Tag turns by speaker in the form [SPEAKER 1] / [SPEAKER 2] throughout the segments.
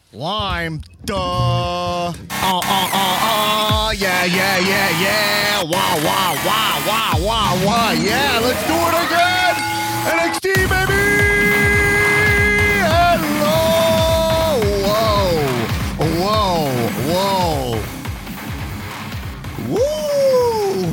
[SPEAKER 1] Lime, duh. Yeah. Wow. Yeah, let's do it again. NXT, baby. Hello. Whoa. Woo.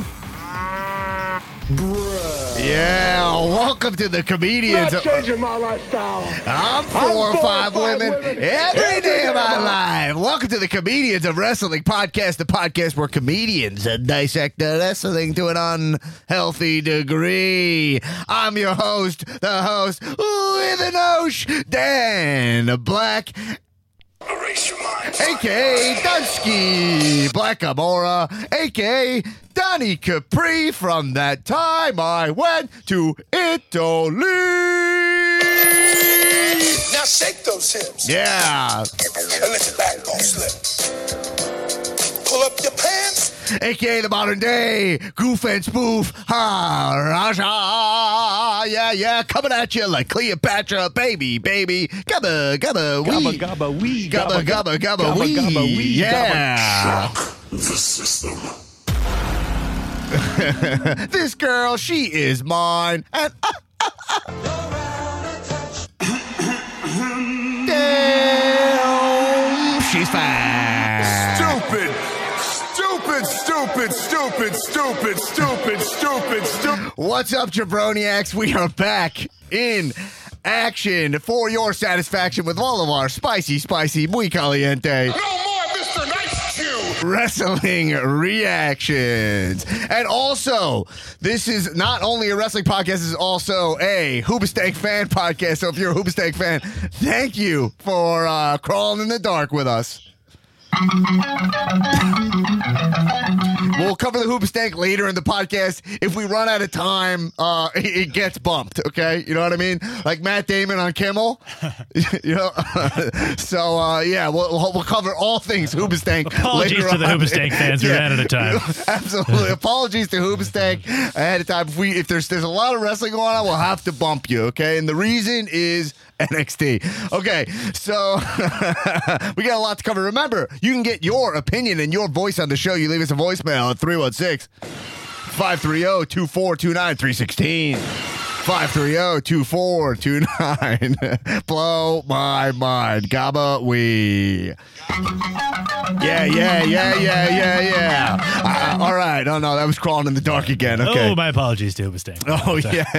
[SPEAKER 1] Yeah, welcome to the Comedians.
[SPEAKER 2] Not changing my lifestyle.
[SPEAKER 1] I'm 4 or 5 women every day of my life. Welcome to the Comedians of Wrestling podcast, the podcast where comedians dissect the wrestling to an unhealthy degree. I'm your host, the host with an osh, Dan Black.
[SPEAKER 2] Erase your mind.
[SPEAKER 1] A.K.A. Dunsky Black Amora, A.K.A. Donnie Capri from that time I went to Italy.
[SPEAKER 2] Now shake those hips.
[SPEAKER 1] Yeah.
[SPEAKER 2] And let your backbone slip. Pull up your pants.
[SPEAKER 1] A.K.A. the modern day goof and spoof. Ha, Raja. Yeah. Coming at you like Cleopatra. Baby. Gabba, wee. Gabba, wee. Yeah.
[SPEAKER 2] Shock the system.
[SPEAKER 1] This girl, she is mine. And damn, she's fine. Stupid. What's up, jabroniacs? We are back in action for your satisfaction with all of our spicy, muy caliente.
[SPEAKER 2] No more Mr. Nice Chew.
[SPEAKER 1] Wrestling reactions. And also, this is not only a wrestling podcast, this is also a Hoobastank fan podcast. So if you're a Hoobastank fan, thank you for crawling in the dark with us. We'll cover the Hoobastank later in the podcast. If we run out of time, it gets bumped, okay? You know what I mean? Like Matt Damon on Kimmel. You know? So, yeah, we'll cover all things Hoobastank.
[SPEAKER 3] Apologies to the Hoobastank fans who ran out of time.
[SPEAKER 1] Absolutely. Apologies to Hoobastank ahead of time. If there's a lot of wrestling going on, we'll have to bump you, okay? And the reason is NXT. Okay, so we got a lot to cover. Remember, you can get your opinion and your voice on the show. You leave us a voicemail at 316-530-2429-316. 530-2429. Blow my mind. Gabba wee. Yeah. All right. Oh, no, that was crawling in the dark again. Okay.
[SPEAKER 3] Oh, my apologies to Hoobastank.
[SPEAKER 1] Oh,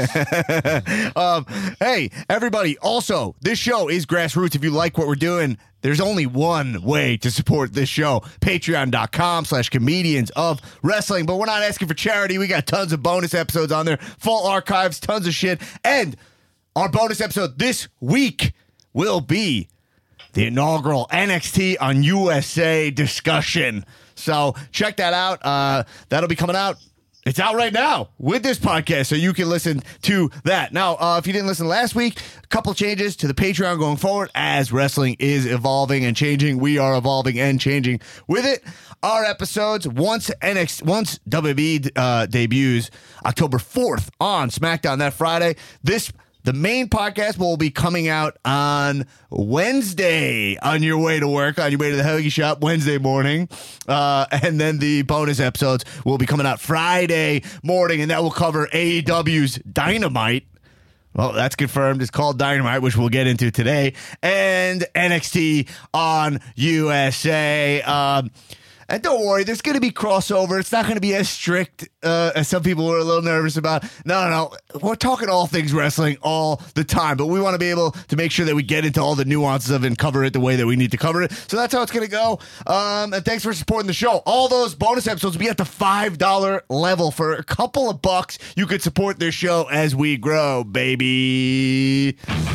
[SPEAKER 1] yeah. Hey, everybody. Also, this show is grassroots. If you like what we're doing, there's only one way to support this show. Patreon.com/comedians of wrestling. But we're not asking for charity. We got tons of bonus episodes on there. Full archives, tons of shit. And our bonus episode this week will be the inaugural NXT on USA discussion. So check that out. That'll be coming out. It's out right now with this podcast, so you can listen to that. Now, if you didn't listen last week, a couple changes to the Patreon going forward as wrestling is evolving and changing. We are evolving and changing with it. Our episodes, once WWE debuts October 4th on SmackDown that Friday, the main podcast will be coming out on Wednesday on your way to work, on your way to the hoagie shop Wednesday morning. And then the bonus episodes will be coming out Friday morning, and that will cover AEW's Dynamite. Well, that's confirmed. It's called Dynamite, which we'll get into today. And NXT on USA. And don't worry, there's going to be crossover. It's not going to be as strict as some people were a little nervous about. No. We're talking all things wrestling all the time, but we want to be able to make sure that we get into all the nuances of it and cover it the way that we need to cover it. So that's how it's going to go. And thanks for supporting the show. All those bonus episodes will be at the $5 level. For a couple of bucks, you could support this show as we grow, baby.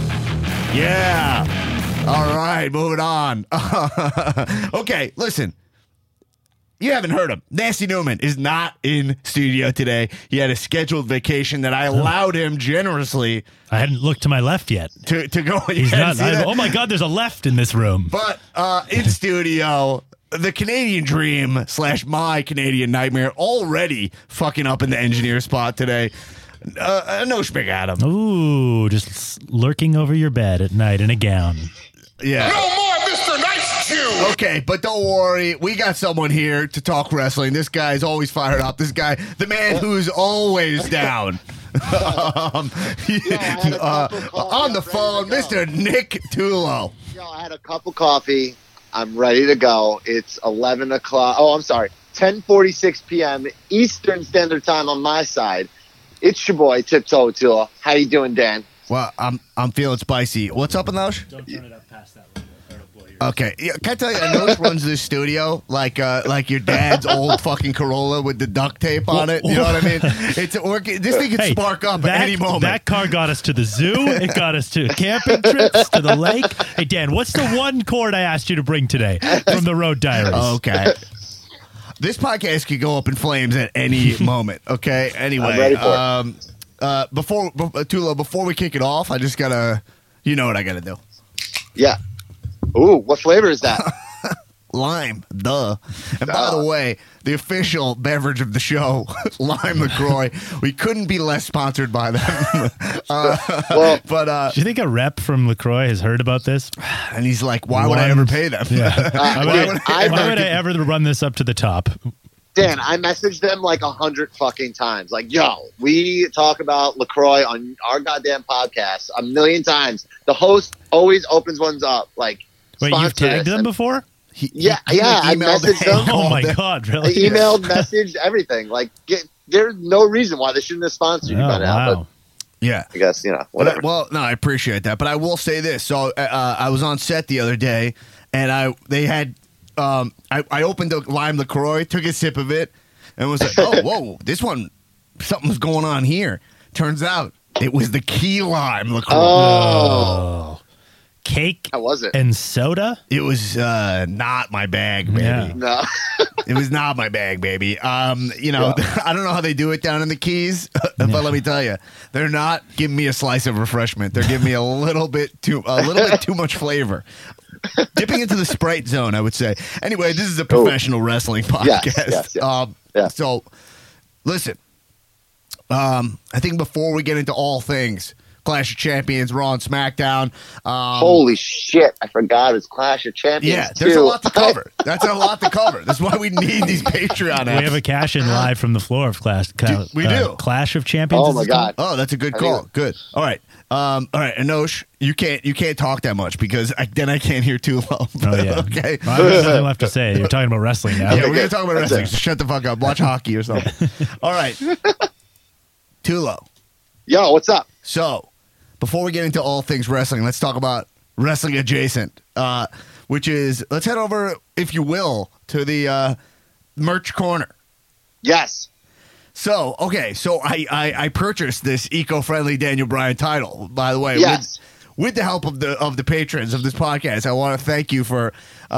[SPEAKER 1] Yeah. All right, moving on. Okay, listen. You haven't heard him. Nasty Newman is not in studio today. He had a scheduled vacation that I allowed him generously.
[SPEAKER 3] I hadn't looked to my left yet.
[SPEAKER 1] To go.
[SPEAKER 3] He's not. Oh my God, there's a left in this room.
[SPEAKER 1] But in studio, the Canadian Dream / my Canadian Nightmare already fucking up in the engineer spot today. No Big Adam.
[SPEAKER 3] Ooh, just lurking over your bed at night in a gown.
[SPEAKER 1] Yeah.
[SPEAKER 2] No more Mr. Nice you.
[SPEAKER 1] Okay, but don't worry. We got someone here to talk wrestling. This guy's always fired up. This guy, the man who's always down. On the phone, Mr. Nick Tulo.
[SPEAKER 4] Yo, I had a cup of coffee. I'm ready to go. It's 11 o'clock. Oh, I'm sorry. 10:46 p.m. Eastern Standard Time on my side. It's your boy, Tiptoe Tool. How you doing, Dan?
[SPEAKER 1] Well, I'm feeling spicy. What's up, Anosh?
[SPEAKER 3] Don't turn it up past that window.
[SPEAKER 1] Okay, yeah, can I tell you, Anosh runs this studio like your dad's old fucking Corolla with the duct tape on it. You know what I mean? It's working. This thing could spark up at any moment.
[SPEAKER 3] That car got us to the zoo. It got us to camping trips, to the lake. Hey, Dan, what's the one cord I asked you to bring today from the Road Diaries?
[SPEAKER 1] Okay. This podcast could go up in flames at any moment. Okay. Anyway,
[SPEAKER 4] I'm ready for it.
[SPEAKER 1] Tulo, before we kick it off, I just gotta, you know what I gotta do.
[SPEAKER 4] Yeah. Ooh, what flavor is that?
[SPEAKER 1] Lime, duh. And by the way, the official beverage of the show, Lime LaCroix. We couldn't be less sponsored by them.
[SPEAKER 3] Do you think a rep from LaCroix has heard about this?
[SPEAKER 1] And he's like, why would I ever pay them?
[SPEAKER 3] Yeah. Why would I ever run this up to the top?
[SPEAKER 4] Dan, I messaged them like 100 fucking times. Like, yo, we talk about LaCroix on our goddamn podcast a million times. The host always opens ones up. Like,
[SPEAKER 3] wait, you've tagged them before?
[SPEAKER 4] Yeah, I messaged them.
[SPEAKER 3] Oh my God, really?
[SPEAKER 4] I emailed, messaged, everything. Like, there's no reason why they shouldn't have sponsored you by now.
[SPEAKER 3] Wow.
[SPEAKER 4] But
[SPEAKER 1] Yeah.
[SPEAKER 4] I guess, whatever.
[SPEAKER 1] Well, no, I appreciate that. But I will say this. So I was on set the other day, and they had I opened a Lime LaCroix, took a sip of it, and was like, oh, whoa, this one, something's going on here. Turns out it was the key lime LaCroix.
[SPEAKER 3] Oh. Cake
[SPEAKER 4] How was it?
[SPEAKER 3] and soda?
[SPEAKER 1] It was not my bag, baby.
[SPEAKER 3] Yeah.
[SPEAKER 4] No.
[SPEAKER 1] It was not my bag, baby. I don't know how they do it down in the Keys, but let me tell you, they're not giving me a slice of refreshment. They're giving me a little bit too much flavor. Dipping into the Sprite zone, I would say. Anyway, this is a professional wrestling podcast.
[SPEAKER 4] Yes.
[SPEAKER 1] So, listen. I think before we get into all things Clash of Champions, Raw and SmackDown.
[SPEAKER 4] Holy shit. I forgot it's Clash of Champions.
[SPEAKER 1] Yeah, there's a lot to cover. That's a lot to cover. That's why we need these Patreon apps.
[SPEAKER 3] We have a cash-in live from the floor of Clash.
[SPEAKER 1] We do.
[SPEAKER 3] Clash of Champions.
[SPEAKER 4] Oh my God.
[SPEAKER 1] Oh, that's a good call. Good. All right. Anosh, you can't talk that much because then I can't hear too low.
[SPEAKER 3] Oh yeah.
[SPEAKER 1] Okay.
[SPEAKER 3] Well, I have nothing left to say. You're talking about wrestling now.
[SPEAKER 1] Yeah, we're gonna talk about wrestling. So shut the fuck up. Watch hockey or something. All right. Tulo.
[SPEAKER 4] Yo, what's up?
[SPEAKER 1] So, before we get into all things wrestling, let's talk about wrestling adjacent, which is, let's head over, if you will, to the merch corner.
[SPEAKER 4] Yes.
[SPEAKER 1] So, okay, so I purchased this eco-friendly Daniel Bryan title, by the way.
[SPEAKER 4] Yes.
[SPEAKER 1] With the help of the patrons of this podcast. I want to thank you for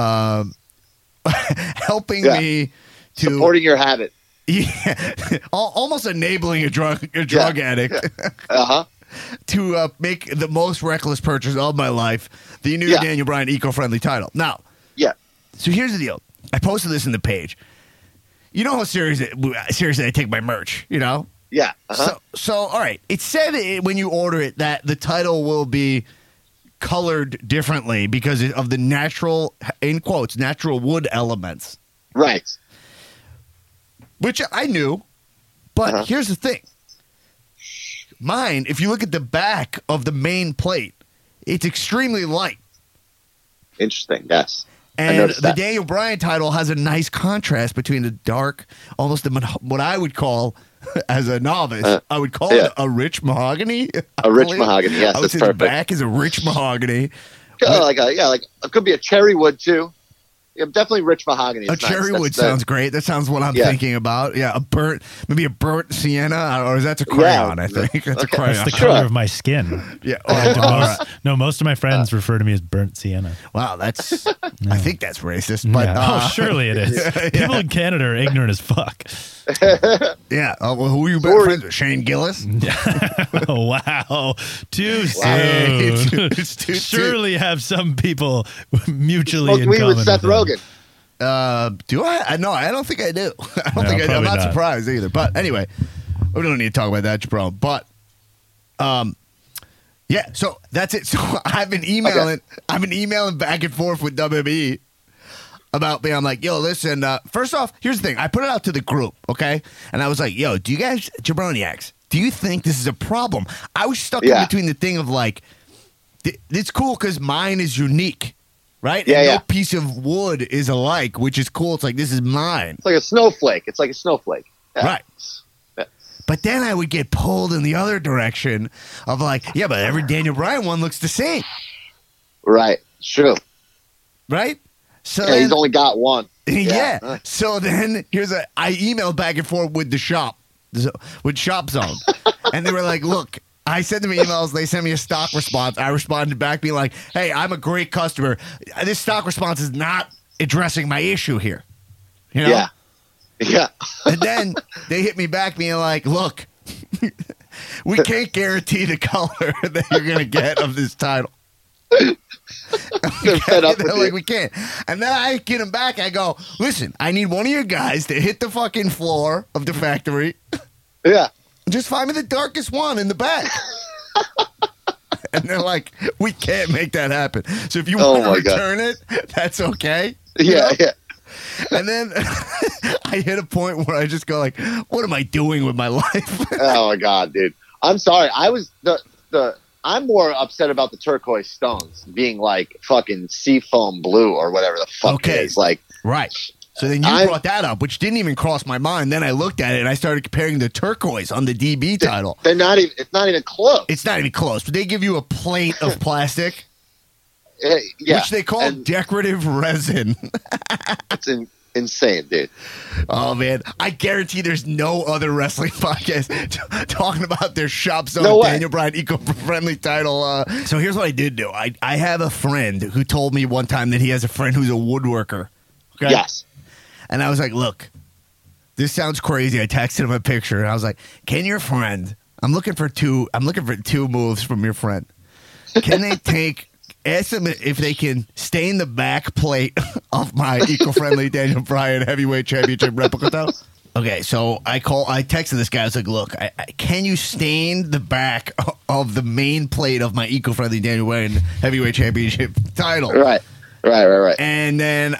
[SPEAKER 1] helping me to
[SPEAKER 4] supporting your habit.
[SPEAKER 1] Yeah, almost enabling a drug addict to make the most reckless purchase of my life, the new Daniel Bryan eco-friendly title. Now, so here's the deal. I posted this in the page. You know how seriously I take my merch, you know?
[SPEAKER 4] Yeah.
[SPEAKER 1] So all right. It said when you order it that the title will be colored differently because of the natural, in quotes, natural wood elements.
[SPEAKER 4] Right.
[SPEAKER 1] Which I knew, but here's the thing. Mine, if you look at the back of the main plate, it's extremely light.
[SPEAKER 4] Interesting, yes.
[SPEAKER 1] And the Daniel Bryan title has a nice contrast between the dark, almost what I would call, as a novice, I would call it a rich mahogany.
[SPEAKER 4] A rich mahogany, yes,
[SPEAKER 1] I would
[SPEAKER 4] that's
[SPEAKER 1] say
[SPEAKER 4] perfect.
[SPEAKER 1] the back is a rich mahogany.
[SPEAKER 4] Like it could be a cherry wood too. Yeah, definitely rich mahogany.
[SPEAKER 1] A cherry wood sounds great. That sounds what I'm thinking about. Yeah, maybe a burnt sienna, or that's a crayon. I think that's a crayon.
[SPEAKER 3] That's the color of my skin.
[SPEAKER 1] Yeah.
[SPEAKER 3] Most of my friends refer to me as burnt sienna.
[SPEAKER 1] Wow, that's. I think that's racist. But
[SPEAKER 3] surely it is. People in Canada are ignorant as fuck.
[SPEAKER 1] Yeah. Well, who are you better friends with? Shane Gillis?
[SPEAKER 3] Oh, wow. Too soon.
[SPEAKER 1] It's too
[SPEAKER 3] Surely have some people mutually
[SPEAKER 4] Smoke
[SPEAKER 3] in
[SPEAKER 4] weed
[SPEAKER 3] common
[SPEAKER 4] with Seth
[SPEAKER 3] them.
[SPEAKER 4] Rogen.
[SPEAKER 1] Do I? No, I don't think I do. I don't think I do. I'm
[SPEAKER 3] probably
[SPEAKER 1] not
[SPEAKER 3] not.
[SPEAKER 1] surprised either. But anyway, we don't need to talk about that, Jabron. But, yeah. So that's it. So I've been emailing. I've been emailing back and forth with WWE, about me. I'm like, yo, listen, first off, here's the thing. I put it out to the group, okay? And I was like, yo, do you guys, jabroniacs, do you think this is a problem? I was stuck in between the thing of like, it's cool because mine is unique, right?
[SPEAKER 4] Yeah,
[SPEAKER 1] and
[SPEAKER 4] yeah.
[SPEAKER 1] no piece of wood is alike, which is cool. It's like, this is mine.
[SPEAKER 4] It's like a snowflake. Yeah.
[SPEAKER 1] Right.
[SPEAKER 4] Yeah.
[SPEAKER 1] But then I would get pulled in the other direction of like, yeah, but every Daniel Bryan one looks the same,
[SPEAKER 4] Right. It's true.
[SPEAKER 1] right? So
[SPEAKER 4] Yeah, he's only got one.
[SPEAKER 1] yeah. So then I emailed back and forth with the shop, with Shop Zone, and they were like, look. I sent them emails. They sent me a stock response. I responded back being like, hey, I'm a great customer. This stock response is not addressing my issue here. You know?
[SPEAKER 4] Yeah. Yeah.
[SPEAKER 1] And then they hit me back being like, look, we can't guarantee the color that you're going to get of this title.
[SPEAKER 4] They're fed up with
[SPEAKER 1] They're like,
[SPEAKER 4] you.
[SPEAKER 1] we can't. And then I get them back. I go, listen, I need one of your guys to hit the fucking floor of the factory.
[SPEAKER 4] Yeah.
[SPEAKER 1] Just find me the darkest one in the back. And they're like, we can't make that happen. So if you
[SPEAKER 4] Oh
[SPEAKER 1] want to
[SPEAKER 4] my God.
[SPEAKER 1] return it, that's okay. You
[SPEAKER 4] Yeah.
[SPEAKER 1] know?
[SPEAKER 4] Yeah.
[SPEAKER 1] And then I hit a point where I just go like, what am I doing with my life?
[SPEAKER 4] Oh my God, dude. I'm sorry. I'm more upset about the turquoise stones being like fucking seafoam blue or whatever the fuck
[SPEAKER 1] Okay.
[SPEAKER 4] it is. Like,
[SPEAKER 1] Right. So then you brought that up, which didn't even cross my mind. Then I looked at it and I started comparing the turquoise on the DB title.
[SPEAKER 4] they're not even. It's not even close.
[SPEAKER 1] It's not even close, but they give you a plate of plastic,
[SPEAKER 4] Yeah.
[SPEAKER 1] which they call
[SPEAKER 4] And
[SPEAKER 1] decorative resin.
[SPEAKER 4] it's insane, dude.
[SPEAKER 1] Oh, man. I guarantee there's no other wrestling podcast talking about their Shop Zone
[SPEAKER 4] No way.
[SPEAKER 1] Daniel Bryan eco-friendly title. So here's what I did do. I have a friend who told me one time that he has a friend who's a woodworker. Okay?
[SPEAKER 4] Yes.
[SPEAKER 1] And I was like, look, this sounds crazy. I texted him a picture and I was like, can your friend, I'm looking for two moves from your friend. Can they ask them if they can stain the back plate of my eco-friendly Daniel Bryan heavyweight championship replica title? Okay, so I texted this guy. I was like, look, can you stain the back of the main plate of my eco-friendly Daniel Bryan heavyweight championship title?
[SPEAKER 4] Right.
[SPEAKER 1] And then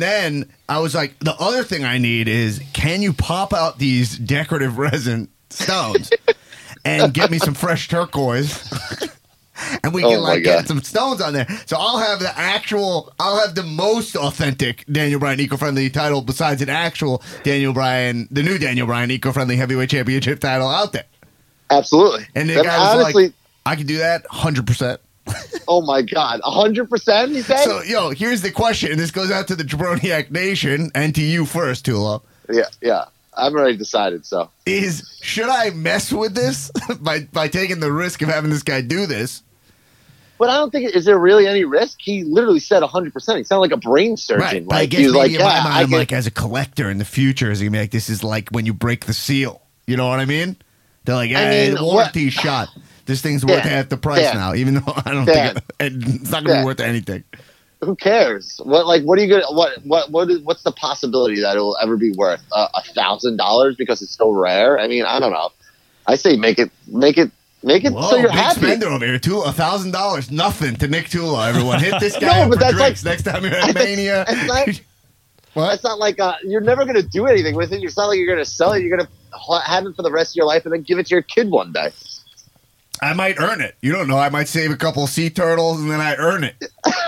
[SPEAKER 1] I was like, the other thing I need is, can you pop out these decorative resin stones and get me some fresh turquoise? And we can
[SPEAKER 4] my
[SPEAKER 1] get
[SPEAKER 4] God.
[SPEAKER 1] some stones on there. So I'll have the most authentic Daniel Bryan eco-friendly title besides an actual the new Daniel Bryan eco-friendly heavyweight championship title out there.
[SPEAKER 4] Absolutely.
[SPEAKER 1] And the
[SPEAKER 4] Then
[SPEAKER 1] guy was
[SPEAKER 4] honestly,
[SPEAKER 1] like, I can do that 100%.
[SPEAKER 4] oh my God, 100%. You said?
[SPEAKER 1] So, yo, here's the question, and this goes out to the Jabroniac Nation and to you first, Tulo.
[SPEAKER 4] Yeah. I'm already decided. So
[SPEAKER 1] Should I mess with this by taking the risk of having this guy do this?
[SPEAKER 4] But I don't think, is there really any risk? He literally said 100%. He sounded like a brain surgeon.
[SPEAKER 1] Right. But I
[SPEAKER 4] Like,
[SPEAKER 1] guess
[SPEAKER 4] he was
[SPEAKER 1] maybe
[SPEAKER 4] like,
[SPEAKER 1] in my
[SPEAKER 4] yeah,
[SPEAKER 1] mind,
[SPEAKER 4] I
[SPEAKER 1] I'm
[SPEAKER 4] get,
[SPEAKER 1] like, as a collector in the future, is he gonna be like, this is like when you break the seal. You know what I mean? They're like, hey,
[SPEAKER 4] mean,
[SPEAKER 1] warranty shot. This thing's worth
[SPEAKER 4] Dan,
[SPEAKER 1] half the price
[SPEAKER 4] Dan,
[SPEAKER 1] now, even though I don't
[SPEAKER 4] Dan,
[SPEAKER 1] think it's not gonna be
[SPEAKER 4] Dan.
[SPEAKER 1] worth anything.
[SPEAKER 4] who cares? What are you gonna, what's the possibility that it will ever be worth $1,000 because it's so rare? I mean, I don't know. I say make it
[SPEAKER 1] Whoa,
[SPEAKER 4] so you're
[SPEAKER 1] big
[SPEAKER 4] happy.
[SPEAKER 1] spender over here. $1,000, nothing to Nick Tulo. Everyone, hit this guy
[SPEAKER 4] No,
[SPEAKER 1] up
[SPEAKER 4] but
[SPEAKER 1] for
[SPEAKER 4] that's
[SPEAKER 1] drinks
[SPEAKER 4] like-
[SPEAKER 1] next time you're at Mania.
[SPEAKER 4] It's
[SPEAKER 1] What?
[SPEAKER 4] It's not like you're never going to do anything with it. It's not like you're going to sell it. You're going to have it for the rest of your life and then give it to your kid one day.
[SPEAKER 1] I might earn it. You don't know. I might save a couple of sea turtles and then I earn it.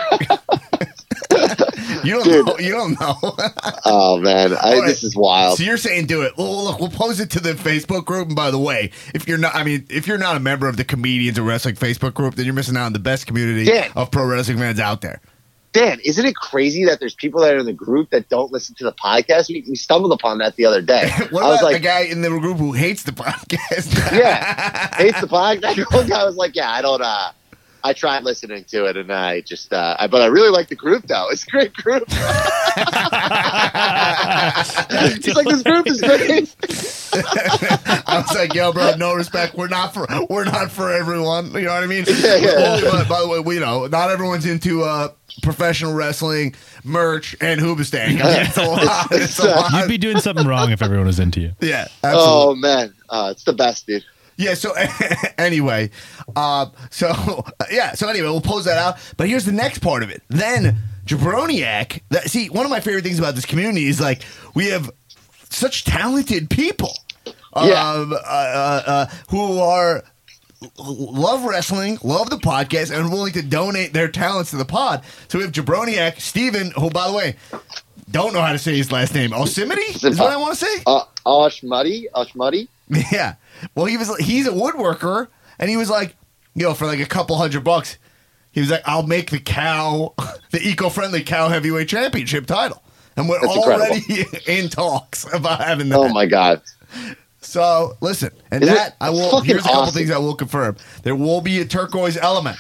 [SPEAKER 4] Dude.
[SPEAKER 1] You don't know.
[SPEAKER 4] Oh man,
[SPEAKER 1] right.
[SPEAKER 4] this is wild.
[SPEAKER 1] So you're saying do it. Well, look, we'll post it to the Facebook group. And by the way, if you're not a member of the Comedians of Wrestling Facebook group, then you're missing out on the best community
[SPEAKER 4] Dan.
[SPEAKER 1] of pro wrestling fans out there.
[SPEAKER 4] Dan, isn't it crazy that there's people that are in the group that don't listen to the podcast? We stumbled upon that the other day.
[SPEAKER 1] What
[SPEAKER 4] I was
[SPEAKER 1] about the
[SPEAKER 4] like,
[SPEAKER 1] guy in the group who hates the podcast?
[SPEAKER 4] yeah, hates the podcast. One guy was like, yeah, I don't. I tried listening to it, and I just. But I really like the group, though. It's a great group. He's like, this group is great.
[SPEAKER 1] I was like, yo, bro, no respect. We're not for everyone. You know what I mean?
[SPEAKER 4] Yeah.
[SPEAKER 1] But by the way, we know not everyone's into professional wrestling, merch, and hoobastank. It's a lot. It's a lot.
[SPEAKER 3] You'd be doing something wrong if everyone was into you.
[SPEAKER 1] Yeah, absolutely.
[SPEAKER 4] Oh man, it's the best, dude.
[SPEAKER 1] Yeah, so anyway, so anyway, we'll pose that out. But here's the next part of it. Then Jabroniak. See, one of my favorite things about this community is like we have such talented people who are love wrestling, love the podcast, and willing to donate their talents to the pod. So we have Jabroniak, Steven, who, by the way, don't know how to say his last name. Osimity is what I want to say.
[SPEAKER 4] Ashmuddy.
[SPEAKER 1] Yeah. Well, he's a woodworker, and he was like, for like a couple $100, he was like, I'll make the eco-friendly cow heavyweight championship title. And we're
[SPEAKER 4] That's
[SPEAKER 1] already in talks about having that.
[SPEAKER 4] Oh my God.
[SPEAKER 1] So listen, and
[SPEAKER 4] Isn't
[SPEAKER 1] that
[SPEAKER 4] it
[SPEAKER 1] I will.
[SPEAKER 4] fucking
[SPEAKER 1] Here's a couple
[SPEAKER 4] awesome?
[SPEAKER 1] things I will confirm. There will be a turquoise element,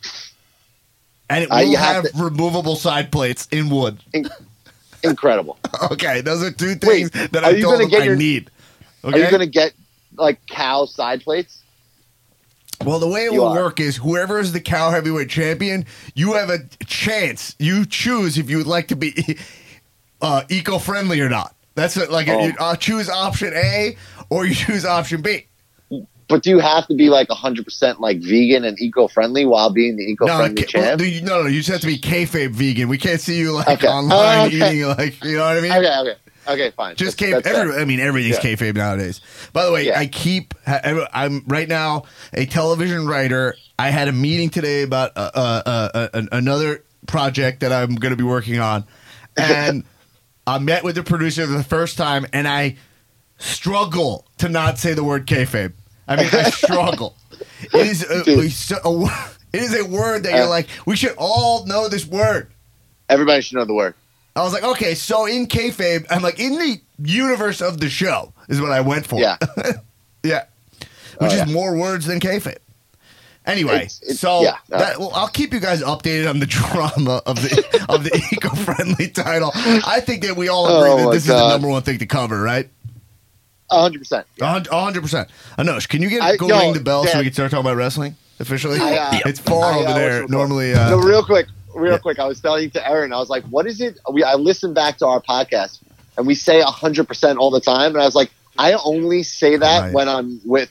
[SPEAKER 1] and it will
[SPEAKER 4] You
[SPEAKER 1] have
[SPEAKER 4] have
[SPEAKER 1] removable side plates in wood.
[SPEAKER 4] Incredible.
[SPEAKER 1] Okay, those are two things that
[SPEAKER 4] are
[SPEAKER 1] I
[SPEAKER 4] you
[SPEAKER 1] told
[SPEAKER 4] gonna
[SPEAKER 1] them
[SPEAKER 4] get
[SPEAKER 1] I
[SPEAKER 4] your-
[SPEAKER 1] need.
[SPEAKER 4] Are
[SPEAKER 1] Okay.
[SPEAKER 4] you going to get like cow side plates?
[SPEAKER 1] Well, the way it
[SPEAKER 4] You
[SPEAKER 1] will
[SPEAKER 4] are.
[SPEAKER 1] work is whoever is the cow heavyweight champion, you have a chance. You choose if you would like to be eco-friendly or not. That's it. Like you choose option A or you choose option B.
[SPEAKER 4] But do you have to be like 100% like vegan and eco-friendly while being the eco-friendly champ?
[SPEAKER 1] No. You just have to be kayfabe vegan. We can't see you like
[SPEAKER 4] Okay.
[SPEAKER 1] online
[SPEAKER 4] Okay.
[SPEAKER 1] eating like you know what I mean.
[SPEAKER 4] Okay, fine.
[SPEAKER 1] Just
[SPEAKER 4] That's
[SPEAKER 1] kayfabe.
[SPEAKER 4] fair.
[SPEAKER 1] Everything's
[SPEAKER 4] Yeah.
[SPEAKER 1] kayfabe nowadays. By the way,
[SPEAKER 4] Yeah.
[SPEAKER 1] I'm right now a television writer. I had a meeting today about another project that I'm going to be working on, and I met with the producer for the first time, and I struggle to not say the word kayfabe. I mean, I struggle. It is it is a word that you're like, we should all know this word.
[SPEAKER 4] Everybody should know the word.
[SPEAKER 1] I was like, okay, so in kayfabe, I'm like, in the universe of the show is what I went for.
[SPEAKER 4] Yeah.
[SPEAKER 1] Yeah. Which
[SPEAKER 4] Oh,
[SPEAKER 1] is more words than kayfabe. Anyway,
[SPEAKER 4] It's-
[SPEAKER 1] so
[SPEAKER 4] yeah.
[SPEAKER 1] I'll keep you guys updated on the drama of the eco-friendly title. I think that we all agree
[SPEAKER 4] Oh
[SPEAKER 1] that
[SPEAKER 4] my
[SPEAKER 1] this is the
[SPEAKER 4] God.
[SPEAKER 1] number one thing to cover, right?
[SPEAKER 4] 100%.
[SPEAKER 1] 100%. Anosh, can you go
[SPEAKER 4] yo,
[SPEAKER 1] ring the bell so
[SPEAKER 4] Dan.
[SPEAKER 1] we can start talking about wrestling officially?
[SPEAKER 4] I,
[SPEAKER 1] It's far over there.
[SPEAKER 4] whatchamacallit.
[SPEAKER 1] Normally,
[SPEAKER 4] No, real quick.
[SPEAKER 1] Yeah.
[SPEAKER 4] I was telling to Erin, I was like, what is it? I listened back to our podcast and we say 100% all the time. And I was like, I only say that
[SPEAKER 1] Right.
[SPEAKER 4] when I'm with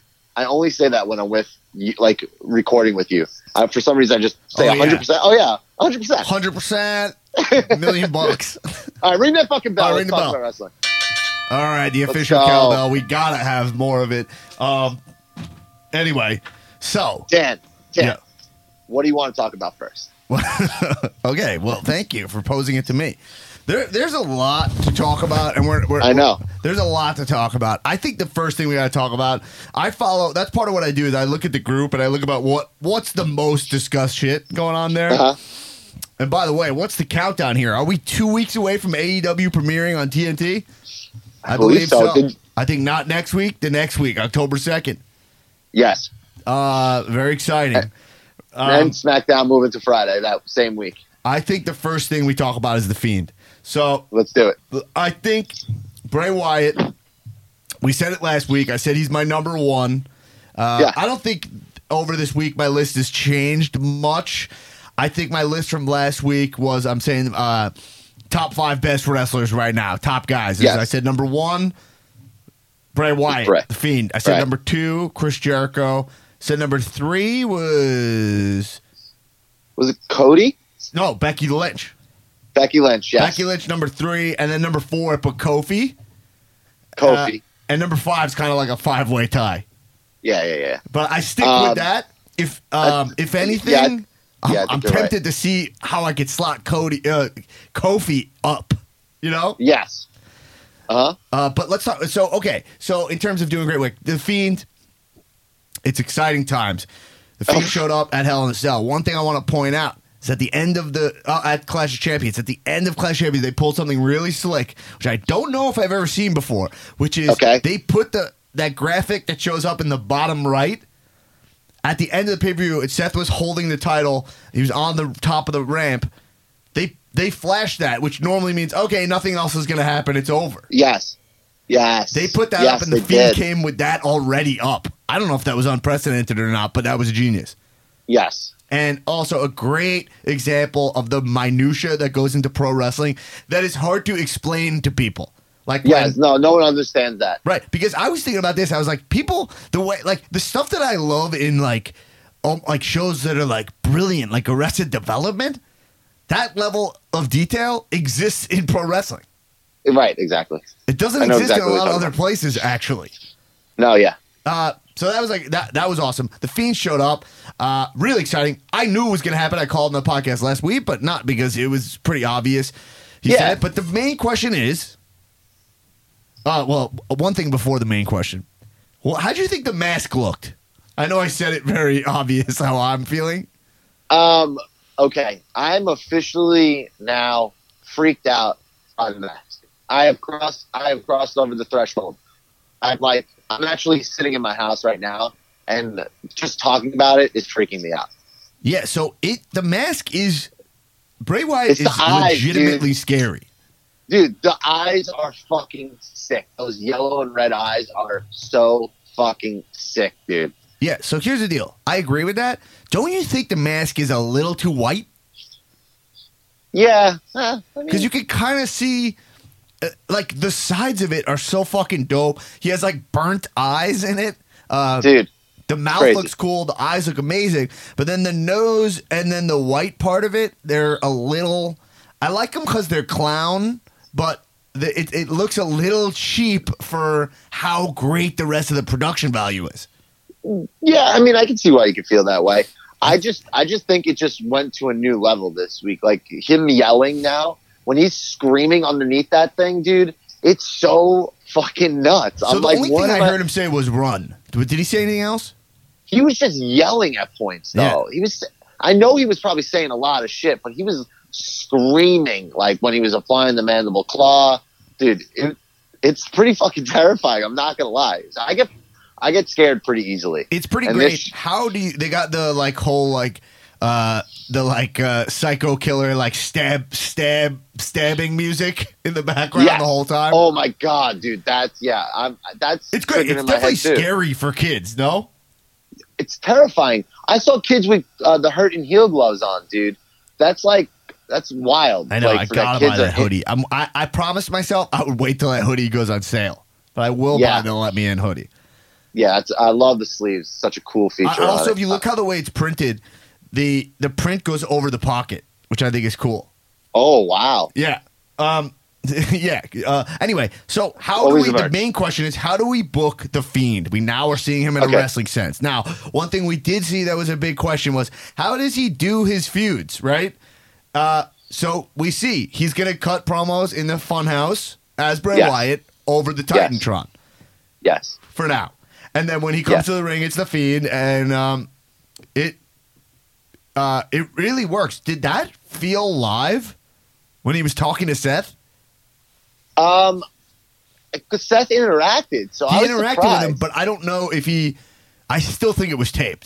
[SPEAKER 4] you, like recording with you. For some reason, I just say
[SPEAKER 1] Oh, yeah.
[SPEAKER 4] 100%. Oh yeah, 100%.
[SPEAKER 1] 100%, $1,000,000.
[SPEAKER 4] All right, ring that fucking bell.
[SPEAKER 1] All right,
[SPEAKER 4] Let's
[SPEAKER 1] ring the
[SPEAKER 4] talk
[SPEAKER 1] bell.
[SPEAKER 4] about wrestling.
[SPEAKER 1] All right, the
[SPEAKER 4] Let's
[SPEAKER 1] official
[SPEAKER 4] go.
[SPEAKER 1] cowbell. We gotta have more of it. Anyway, so
[SPEAKER 4] Dan,
[SPEAKER 1] Yeah.
[SPEAKER 4] what do you want to talk about first?
[SPEAKER 1] okay. Well, thank you for posing it to me. There's a lot to talk about, and
[SPEAKER 4] I know.
[SPEAKER 1] there's a lot to talk about. I think the first thing we got to talk about. That's part of what I do is I look at the group and I look about what's the most discussed shit going on there.
[SPEAKER 4] Uh-huh.
[SPEAKER 1] And by the way, what's the countdown here? Are we 2 weeks away from AEW premiering on TNT? I believe so. I think not next week. The next week, October 2nd.
[SPEAKER 4] Yes.
[SPEAKER 1] Very exciting.
[SPEAKER 4] And SmackDown moving to Friday that same week.
[SPEAKER 1] I think the first thing we talk about is The Fiend. So
[SPEAKER 4] Let's do it.
[SPEAKER 1] I think Bray Wyatt, we said it last week. I said he's my number one.
[SPEAKER 4] Yeah.
[SPEAKER 1] I don't think over this week my list has changed much. I think my list from last week was, I'm saying, top 5 best wrestlers right now, top guys.
[SPEAKER 4] Yes.
[SPEAKER 1] I said number 1, Bray Wyatt,
[SPEAKER 4] Bray.
[SPEAKER 1] The Fiend. I said
[SPEAKER 4] Right.
[SPEAKER 1] number 2, Chris Jericho. Said number 3 was
[SPEAKER 4] Was it Cody?
[SPEAKER 1] no Becky Lynch.
[SPEAKER 4] Becky Lynch, yes.
[SPEAKER 1] Becky Lynch number 3, and then number 4 I put Kofi.
[SPEAKER 4] Kofi.
[SPEAKER 1] And number 5 is kind of like a 5-way tie.
[SPEAKER 4] Yeah.
[SPEAKER 1] But I stick with that. If anything,
[SPEAKER 4] I
[SPEAKER 1] I'm
[SPEAKER 4] think you're
[SPEAKER 1] tempted to see how I could slot Kofi up. You know.
[SPEAKER 4] Yes. Uh-huh.
[SPEAKER 1] But let's talk. So okay. So in terms of doing great work, The Fiend, it's exciting times. The Fiend showed up at Hell in a Cell. One thing I want to point out is at the end of at Clash of Champions, at the end of Clash of Champions, they pulled something really slick, which I don't know if I've ever seen before. Which is they put that graphic that shows up in the bottom right. At the end of the pay-per-view, Seth was holding the title. He was on the top of the ramp. They flashed that, which normally means, okay, nothing else is going to happen. It's over.
[SPEAKER 4] Yes.
[SPEAKER 1] They put that up, and the Fiend came with that already up. I don't know if that was unprecedented or not, but that was genius.
[SPEAKER 4] Yes.
[SPEAKER 1] And also a great example of the minutia that goes into pro wrestling that is hard to explain to people. Like
[SPEAKER 4] no one understands that.
[SPEAKER 1] Right, because I was thinking about this. I was like, people, the way, like, the stuff that I love in, like shows that are, like, brilliant, like Arrested Development, that level of detail exists in pro wrestling.
[SPEAKER 4] Right, exactly.
[SPEAKER 1] It doesn't
[SPEAKER 4] I know
[SPEAKER 1] exist
[SPEAKER 4] exactly
[SPEAKER 1] in a
[SPEAKER 4] what
[SPEAKER 1] lot of
[SPEAKER 4] you're
[SPEAKER 1] other places, actually.
[SPEAKER 4] No, yeah.
[SPEAKER 1] So that was like that was awesome. The Fiend showed up. Really exciting. I knew it was going to happen. I called in the podcast last week, but not because it was pretty obvious. He
[SPEAKER 4] Yeah.
[SPEAKER 1] said it. But the main question is, well, one thing before the main question. Well, how do you think the mask looked? I know I said it very obvious how I'm feeling.
[SPEAKER 4] Okay. I'm officially now freaked out on the mask. I have crossed over the threshold. I'm actually sitting in my house right now, and just talking about it is freaking me out.
[SPEAKER 1] Yeah, so the mask is Bray Wyatt
[SPEAKER 4] It's
[SPEAKER 1] is
[SPEAKER 4] the eyes,
[SPEAKER 1] legitimately scary.
[SPEAKER 4] Dude, the eyes are fucking sick. Those yellow and red eyes are so fucking sick, dude.
[SPEAKER 1] Yeah, so here's the deal. I agree with that. Don't you think the mask is a little too white?
[SPEAKER 4] Yeah.
[SPEAKER 1] Because you can kind of see, like, the sides of it are so fucking dope. He has, like, burnt eyes in it.
[SPEAKER 4] Dude.
[SPEAKER 1] The mouth
[SPEAKER 4] crazy.
[SPEAKER 1] looks cool. The eyes look amazing. But then the nose and then the white part of it, they're a little... I like them because they're clown, but it looks a little cheap for how great the rest of the production value is.
[SPEAKER 4] Yeah, I mean, I can see why you could feel that way. I just think it just went to a new level this week. Like, him yelling now, when he's screaming underneath that thing, dude, it's so fucking nuts.
[SPEAKER 1] So
[SPEAKER 4] I'm
[SPEAKER 1] the
[SPEAKER 4] like,
[SPEAKER 1] only
[SPEAKER 4] what
[SPEAKER 1] thing
[SPEAKER 4] am
[SPEAKER 1] I heard him say was run. Did he say anything else?
[SPEAKER 4] He was just yelling at points, though.
[SPEAKER 1] Yeah.
[SPEAKER 4] I know he was probably saying a lot of shit, but he was screaming, like, when he was applying the mandible claw. Dude, it's pretty fucking terrifying. I'm not going to lie. I get scared pretty easily.
[SPEAKER 1] It's pretty
[SPEAKER 4] And
[SPEAKER 1] great. How do you? They got the like whole like psycho killer like stabbing music in the background
[SPEAKER 4] Yeah.
[SPEAKER 1] the whole time.
[SPEAKER 4] Oh my god, dude! That's
[SPEAKER 1] It's great.
[SPEAKER 4] clicking
[SPEAKER 1] It's
[SPEAKER 4] in my head,
[SPEAKER 1] definitely
[SPEAKER 4] too.
[SPEAKER 1] scary for kids. No.
[SPEAKER 4] It's terrifying. I saw kids with the hurt and heel gloves on, dude. That's wild.
[SPEAKER 1] I know.
[SPEAKER 4] Like,
[SPEAKER 1] I
[SPEAKER 4] for
[SPEAKER 1] gotta
[SPEAKER 4] that
[SPEAKER 1] buy
[SPEAKER 4] kids
[SPEAKER 1] that hoodie. I promised myself I would wait till that hoodie goes on sale, but I will buy the Let Me In hoodie.
[SPEAKER 4] Yeah, I love the sleeves. Such a cool feature.
[SPEAKER 1] Also,
[SPEAKER 4] on
[SPEAKER 1] if you look how the way it's printed, the print goes over the pocket, which I think is cool.
[SPEAKER 4] Oh wow.
[SPEAKER 1] Yeah. Yeah. Anyway, so
[SPEAKER 4] Always
[SPEAKER 1] the
[SPEAKER 4] emerge.
[SPEAKER 1] main question is how do we book the Fiend? We now are seeing him in a
[SPEAKER 4] Okay.
[SPEAKER 1] wrestling sense. Now, one thing we did see that was a big question was how does he do his feuds, right? So we see he's going to cut promos in the Funhouse as Bray
[SPEAKER 4] Yes.
[SPEAKER 1] Wyatt over the
[SPEAKER 4] Yes.
[SPEAKER 1] Titantron
[SPEAKER 4] Yes.
[SPEAKER 1] for now. And then when he comes
[SPEAKER 4] Yes.
[SPEAKER 1] to the ring, it's the Fiend, and it really works. Did that feel live when he was talking to Seth?
[SPEAKER 4] Because Seth interacted, so
[SPEAKER 1] He
[SPEAKER 4] I was
[SPEAKER 1] interacted
[SPEAKER 4] surprised.
[SPEAKER 1] with him, but I don't know if he. I still think it was taped.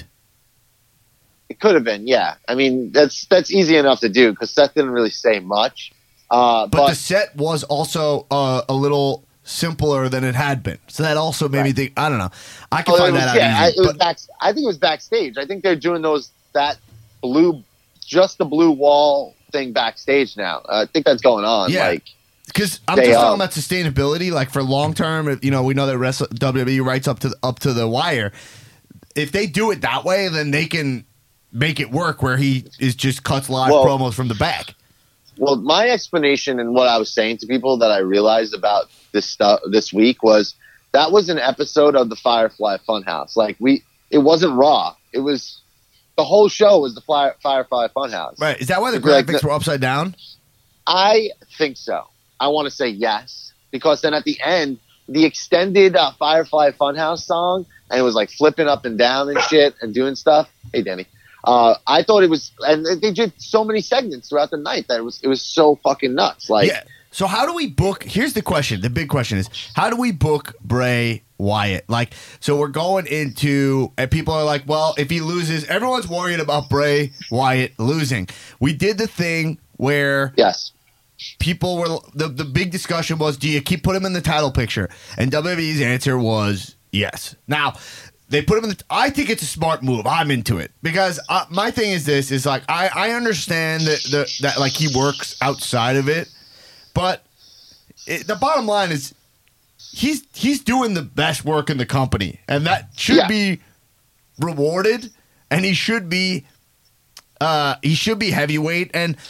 [SPEAKER 4] It could have been, yeah. I mean, that's easy enough to do because Seth didn't really say much.
[SPEAKER 1] But the set was also a little simpler than it had been, so that also made me think. I don't know. I can find that out easy.
[SPEAKER 4] I think it was backstage. I think they're doing that just the blue wall thing backstage now. I think that's going on.
[SPEAKER 1] Yeah.
[SPEAKER 4] Like,
[SPEAKER 1] because I'm
[SPEAKER 4] They,
[SPEAKER 1] just talking about sustainability. Like for long term, we know that WWE writes up to the wire. If they do it that way, then they can make it work where he is just cuts live promos from the back.
[SPEAKER 4] well, my explanation and what I was saying to people that I realized about this stuff this week was that was an episode of the Firefly Funhouse. Like it wasn't Raw. It was the whole show was the Firefly Funhouse.
[SPEAKER 1] Right? Is that why the
[SPEAKER 4] Like
[SPEAKER 1] graphics were upside down?
[SPEAKER 4] I think so. I want to say yes because then at the end, the extended Firefly Funhouse song, and it was like flipping up and down and shit and doing stuff. Hey, Danny. I thought it was, and they did so many segments throughout the night that it was so fucking nuts. Like,
[SPEAKER 1] Yeah. So how do we book? Here's the question. The big question is how do we book Bray Wyatt? Like, so we're going into, and people are like, well, if he loses, everyone's worried about Bray Wyatt losing. We did the thing where
[SPEAKER 4] yes,
[SPEAKER 1] people were, the big discussion was, do you keep putting him in the title picture? And WWE's answer was yes. Now, they put him in I think it's a smart move. I'm into it because my thing is this: is like I understand that like he works outside of it, but the bottom line is he's doing the best work in the company, and that should be rewarded, and he should be heavyweight. And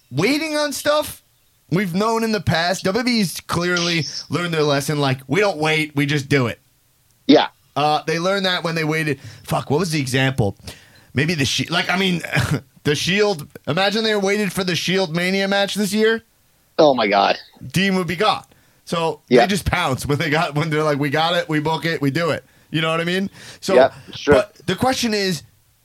[SPEAKER 1] waiting on stuff, we've known in the past, WWE's clearly learned their lesson. Like, we don't wait, we just do it.
[SPEAKER 4] Yeah.
[SPEAKER 1] They learned that when they waited. Fuck, what was the example? Maybe the Shield. Like, I mean, the Shield. Imagine they waited for the Shield Mania match this year.
[SPEAKER 4] Oh my God.
[SPEAKER 1] Dean would be gone. So
[SPEAKER 4] Yeah.
[SPEAKER 1] they just pounce when they're like, we got it, we book it, we do it. You know what I mean? So,
[SPEAKER 4] Yeah, sure.
[SPEAKER 1] But the question is,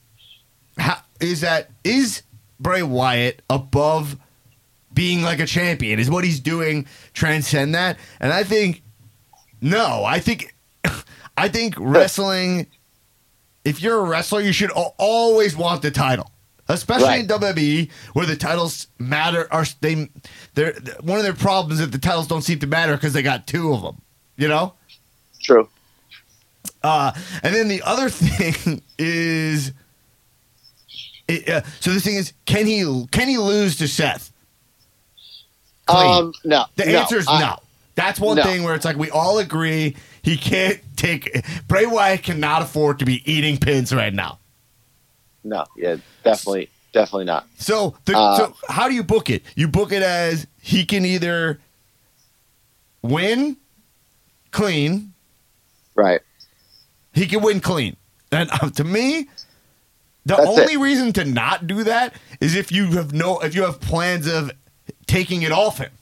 [SPEAKER 1] is Bray Wyatt above being like a champion? Is what he's doing transcend that? And I think no. I think wrestling. If you're a wrestler, you should always want the title. Especially in WWE, where the titles matter, they're one of their problems is that the titles don't seem to matter because they got two of them. You know.
[SPEAKER 4] True.
[SPEAKER 1] And then the other thing is, so the thing is, can he lose to Seth? Clean?
[SPEAKER 4] No.
[SPEAKER 1] The answer is no. That's one thing where it's like we all agree he can't take. Bray Wyatt cannot afford to be eating pins right now.
[SPEAKER 4] No. Yeah. Definitely not.
[SPEAKER 1] So, so how do you book it? You book it as he can either win clean.
[SPEAKER 4] Right.
[SPEAKER 1] He can win clean. And to me, the
[SPEAKER 4] That's
[SPEAKER 1] only reason to not do that is if you have plans of taking it off him.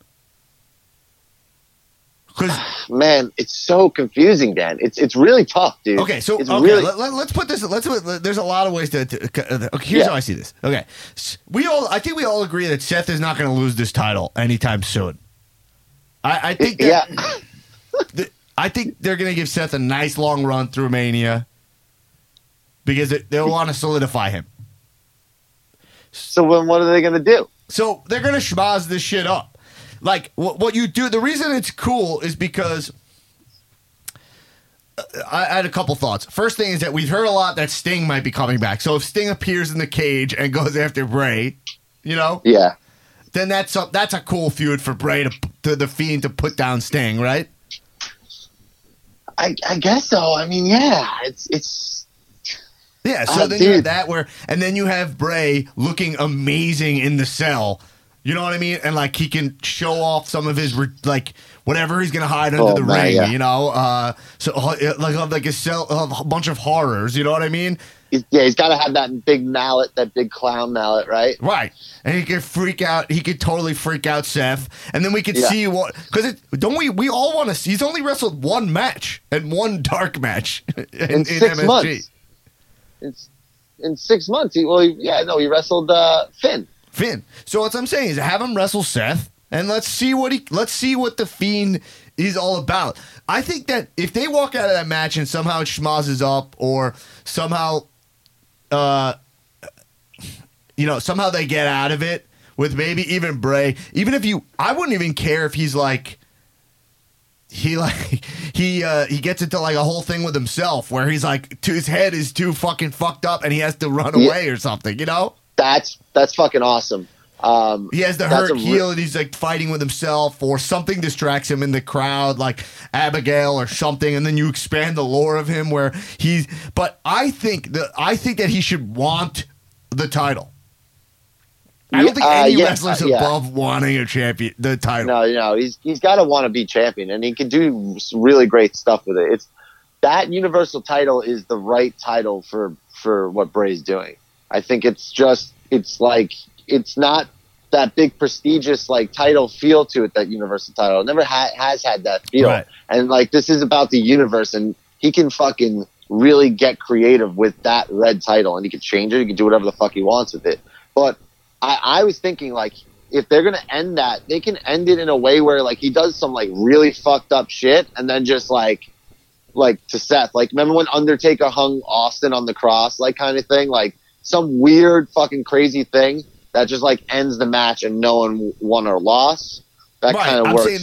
[SPEAKER 1] Because
[SPEAKER 4] Man, it's so confusing, Dan. It's really tough, dude.
[SPEAKER 1] okay, so
[SPEAKER 4] it's
[SPEAKER 1] okay,
[SPEAKER 4] really,
[SPEAKER 1] let's put this. There's a lot of ways to okay, here's how I see this. Okay, I think we all agree that Seth is not going to lose this title anytime soon. I think that,
[SPEAKER 4] yeah.
[SPEAKER 1] I think they're going to give Seth a nice long run through Mania because they'll want to solidify him.
[SPEAKER 4] So then what are they going to do?
[SPEAKER 1] So they're going to schmaz this shit up. Like, what you do, the reason it's cool is because I had a couple thoughts. First thing is that we've heard a lot that Sting might be coming back. So if Sting appears in the cage and goes after Bray, you know,
[SPEAKER 4] Yeah.
[SPEAKER 1] then that's a cool feud for Bray to the Fiend to put down Sting, right?
[SPEAKER 4] I guess so. I mean, yeah. It's
[SPEAKER 1] Yeah, so then
[SPEAKER 4] dude.
[SPEAKER 1] you have that and then you have Bray looking amazing in the cell. You know what I mean? And like he can show off some of his like whatever he's gonna hide under the
[SPEAKER 4] man,
[SPEAKER 1] ring.
[SPEAKER 4] yeah.
[SPEAKER 1] You know, so like a cell, a bunch of horrors. You know what I mean?
[SPEAKER 4] he's got to have that big mallet, that big clown mallet, right?
[SPEAKER 1] Right, and he could freak out. He could totally freak out Seth, and then we could
[SPEAKER 4] Yeah.
[SPEAKER 1] see what because don't we all want to see? He's only wrestled one match and one dark match in
[SPEAKER 4] 6
[SPEAKER 1] MSG.
[SPEAKER 4] months. In 6 months, he wrestled Finn.
[SPEAKER 1] So what I'm saying is have him wrestle Seth, and let's see what the Fiend is all about. I think that if they walk out of that match and somehow it schmozzes up, or somehow, somehow they get out of it with maybe even Bray. Even if I wouldn't even care if he's like. He gets into like a whole thing with himself where he's like his head is too fucking fucked up and he has to run away or something, you know?
[SPEAKER 4] That's fucking awesome.
[SPEAKER 1] He has the hurt heel and he's like fighting with himself, or something distracts him in the crowd, like Abigail or something, and then you expand the lore of him where he's. But I think that he should want the title. I don't think any wrestler's above wanting the title.
[SPEAKER 4] No, he's got to want to be champion, and he can do some really great stuff with it. That Universal title is the right title for what Bray's doing. I think it's not that big prestigious like title feel to it. That Universal title it never has had that feel,
[SPEAKER 1] Right.
[SPEAKER 4] And like this is about the universe, and he can fucking really get creative with that red title, and he can change it. He can do whatever the fuck he wants with it, but. I was thinking, like, if they're going to end that, they can end it in a way where, like, he does some, like, really fucked up shit and then just, like to Seth. Like, remember when Undertaker hung Austin on the cross, like, kind of thing? Like, some weird fucking crazy thing that just, like, ends the match and no one won or lost. That kind of works.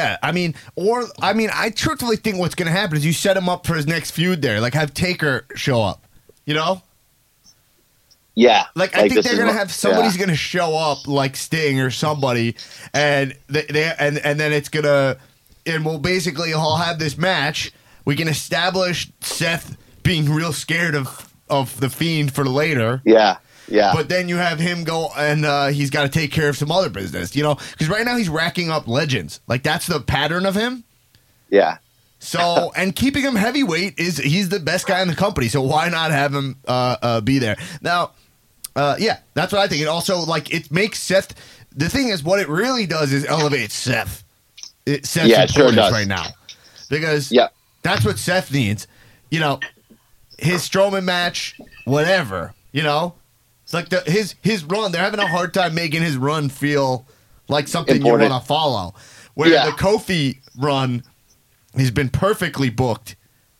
[SPEAKER 1] I truthfully think what's going to happen is you set him up for his next feud there. Like, have Taker show up, you know?
[SPEAKER 4] Yeah.
[SPEAKER 1] Like I think they're gonna have somebody's gonna show up like Sting or somebody, and then it's gonna, and we'll basically all have this match. We can establish Seth being real scared of the Fiend for later.
[SPEAKER 4] Yeah. Yeah.
[SPEAKER 1] But then you have him go and he's got to take care of some other business, you know? Because right now he's racking up legends. Like, that's the pattern of him.
[SPEAKER 4] Yeah.
[SPEAKER 1] So, and keeping him heavyweight he's the best guy in the company. So why not have him be there? Now, yeah, that's what I think. And also, like, it makes Seth. The thing is, what it really does is elevate Seth. Seth's
[SPEAKER 4] Yeah, it sure
[SPEAKER 1] importance
[SPEAKER 4] does.
[SPEAKER 1] right now, because
[SPEAKER 4] Yeah.
[SPEAKER 1] that's what Seth needs. You know, his Strowman match, whatever. You know, it's like his run. They're having a hard time making his run feel like something
[SPEAKER 4] Important.
[SPEAKER 1] you want to follow. Where
[SPEAKER 4] Yeah.
[SPEAKER 1] the Kofi run has been perfectly booked.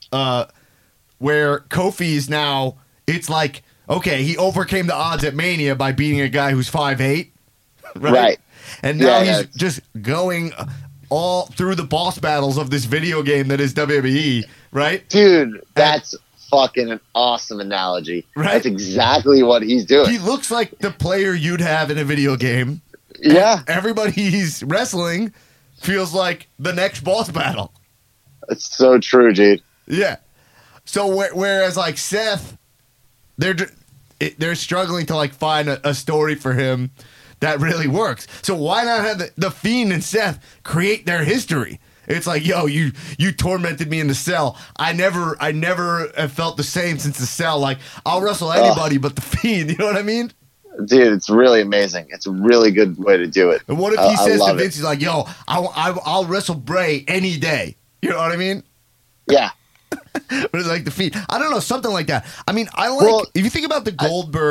[SPEAKER 1] Where Kofi is now, it's like, okay, he overcame the odds at Mania by beating a guy who's 5'8", right? And now
[SPEAKER 4] Yeah,
[SPEAKER 1] he's just going all through the boss battles of this video game that is WWE, right?
[SPEAKER 4] Dude, that's fucking an awesome analogy.
[SPEAKER 1] Right?
[SPEAKER 4] That's exactly what he's doing.
[SPEAKER 1] He looks like the player you'd have in a video game.
[SPEAKER 4] Yeah.
[SPEAKER 1] Everybody he's wrestling feels like the next boss battle.
[SPEAKER 4] It's so true, dude.
[SPEAKER 1] Yeah. So whereas like Seth, they're struggling to like find a story for him that really works. So why not have the Fiend and Seth create their history? It's like, yo, you tormented me in the cell. I never have felt the same since the cell. Like, I'll wrestle anybody but the Fiend. You know what I mean?
[SPEAKER 4] Dude, it's really amazing. It's a really good way to do it.
[SPEAKER 1] And what if he
[SPEAKER 4] I
[SPEAKER 1] says to
[SPEAKER 4] love
[SPEAKER 1] Vince,
[SPEAKER 4] it.
[SPEAKER 1] he's like, yo, I'll wrestle Bray any day. You know what I mean?
[SPEAKER 4] Yeah.
[SPEAKER 1] But it's like the Fiend. I don't know, something like that. I mean, if you think about the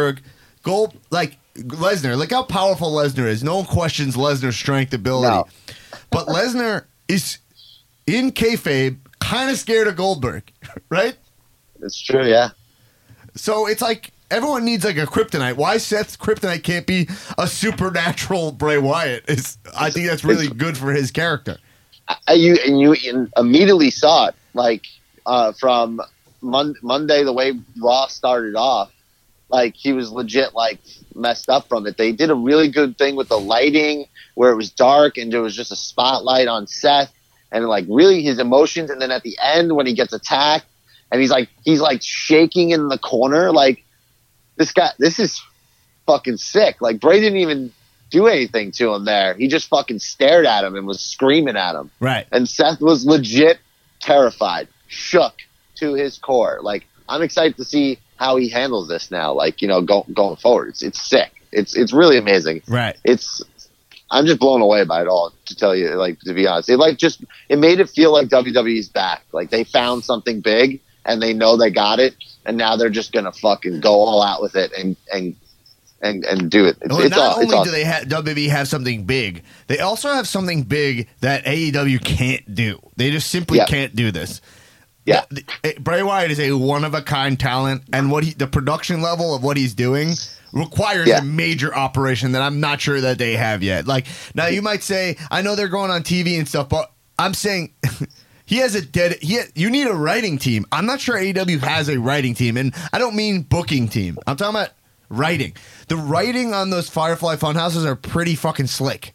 [SPEAKER 1] Lesnar, like how powerful Lesnar is. No one questions Lesnar's strength ability.
[SPEAKER 4] No.
[SPEAKER 1] But Lesnar is, in kayfabe, kind of scared of Goldberg, right?
[SPEAKER 4] It's true, yeah.
[SPEAKER 1] So it's like everyone needs like a kryptonite. Why Seth's kryptonite can't be a supernatural Bray Wyatt? I think that's really good for his character.
[SPEAKER 4] You immediately saw it, like from Monday, the way Raw started off. Like, he was legit, like, messed up from it. They did a really good thing with the lighting where it was dark and there was just a spotlight on Seth and, like, really his emotions. And then at the end when he gets attacked and he's like shaking in the corner. Like, this is fucking sick. Like, Bray didn't even do anything to him there. He just fucking stared at him and was screaming at him.
[SPEAKER 1] Right.
[SPEAKER 4] And Seth was legit terrified, shook to his core. Like, I'm excited to see how he handles this now, like, you know, going forward. It's sick. It's really amazing.
[SPEAKER 1] Right.
[SPEAKER 4] I'm just blown away by it all, to tell you, like, to be honest. It made it feel like WWE's back. Like, they found something big and they know they got it, and now they're just gonna fucking go all out with it and do it. It's
[SPEAKER 1] not only
[SPEAKER 4] awesome.
[SPEAKER 1] do they WWE have something big, they also have something big that AEW can't do. They just simply can't do this.
[SPEAKER 4] Yeah.
[SPEAKER 1] Bray Wyatt is a one-of-a-kind talent, and the production level of what he's doing requires a major operation that I'm not sure that they have yet. Like, now you might say, I know they're going on TV and stuff, but I'm saying he has you need a writing team. I'm not sure AEW has a writing team, and I don't mean booking team. I'm talking about writing. The writing on those Firefly Funhouses are pretty fucking slick.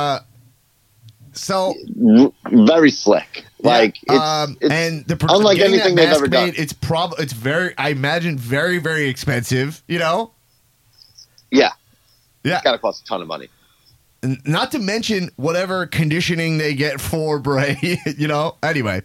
[SPEAKER 1] So
[SPEAKER 4] very slick. Like, it's
[SPEAKER 1] and the
[SPEAKER 4] unlike
[SPEAKER 1] getting
[SPEAKER 4] anything
[SPEAKER 1] that
[SPEAKER 4] they've
[SPEAKER 1] mask
[SPEAKER 4] ever done.
[SPEAKER 1] made, it's very, I imagine, very, very expensive. You know,
[SPEAKER 4] Yeah.
[SPEAKER 1] yeah.
[SPEAKER 4] It's gotta cost a ton of money.
[SPEAKER 1] Not to mention whatever conditioning they get for Bray. You know. Anyway,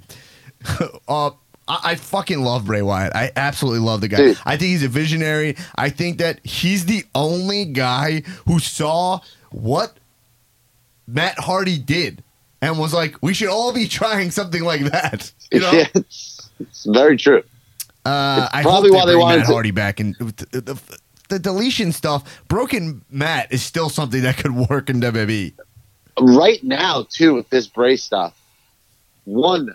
[SPEAKER 1] I fucking love Bray Wyatt. I absolutely love the guy.
[SPEAKER 4] Dude.
[SPEAKER 1] I think he's a visionary. I think that he's the only guy who saw what Matt Hardy did and was like, we should all be trying something like that. You know?
[SPEAKER 4] Yeah, it's very true.
[SPEAKER 1] I
[SPEAKER 4] probably
[SPEAKER 1] hope
[SPEAKER 4] why
[SPEAKER 1] they
[SPEAKER 4] they
[SPEAKER 1] bring
[SPEAKER 4] wanted
[SPEAKER 1] Matt
[SPEAKER 4] to-
[SPEAKER 1] Hardy back. And the deletion stuff, Broken Matt is still something that could work in WWE.
[SPEAKER 4] Right now, too, with this Bray stuff, 1,000%,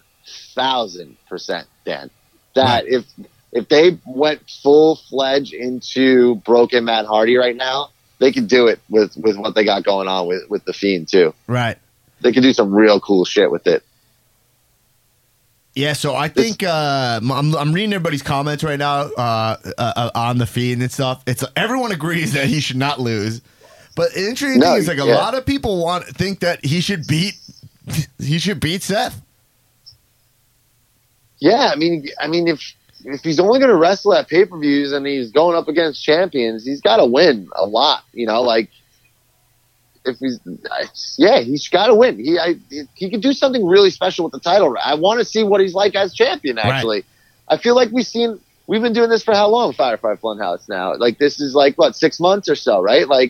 [SPEAKER 4] Dan, that
[SPEAKER 1] Right.
[SPEAKER 4] if they went full-fledged into Broken Matt Hardy right now, they could do it with what they got going on with The Fiend, too.
[SPEAKER 1] Right.
[SPEAKER 4] They could do some real cool shit with it.
[SPEAKER 1] Yeah, so I think I'm reading everybody's comments right now on the Fiend and stuff. It's everyone agrees that he should not lose, but the interesting thing is like a lot of people think that he should beat Seth.
[SPEAKER 4] Yeah, I mean, if he's only going to wrestle at pay-per-views and he's going up against champions, he's got to win a lot. Like if he's got to win. He could do something really special with the title. I want to see what he's like as champion. Actually, I feel like we've been doing this for how long? Firefly Funhouse now. Like this is like what 6 months or so, right? Like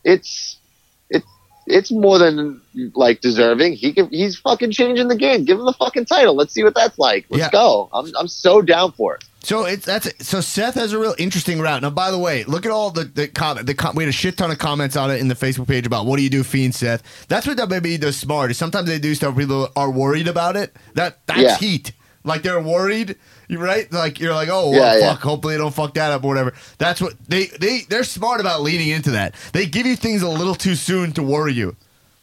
[SPEAKER 4] it's more than like deserving. He's fucking changing the game. Give him the fucking title. Let's see what that's like. Let's go. I'm so down for it.
[SPEAKER 1] So so Seth has a real interesting route. Now, by the way, look at all the comment. We had a shit ton of comments on it in the Facebook page about what do you do, Fiend Seth. That's what WWE does smart. Is sometimes they do stuff people are worried about it. That's heat. Like they're worried, right? Like you're like, oh well, fuck. Hopefully they don't fuck that up or whatever. That's what they're smart about leaning into that. They give you things a little too soon to worry you.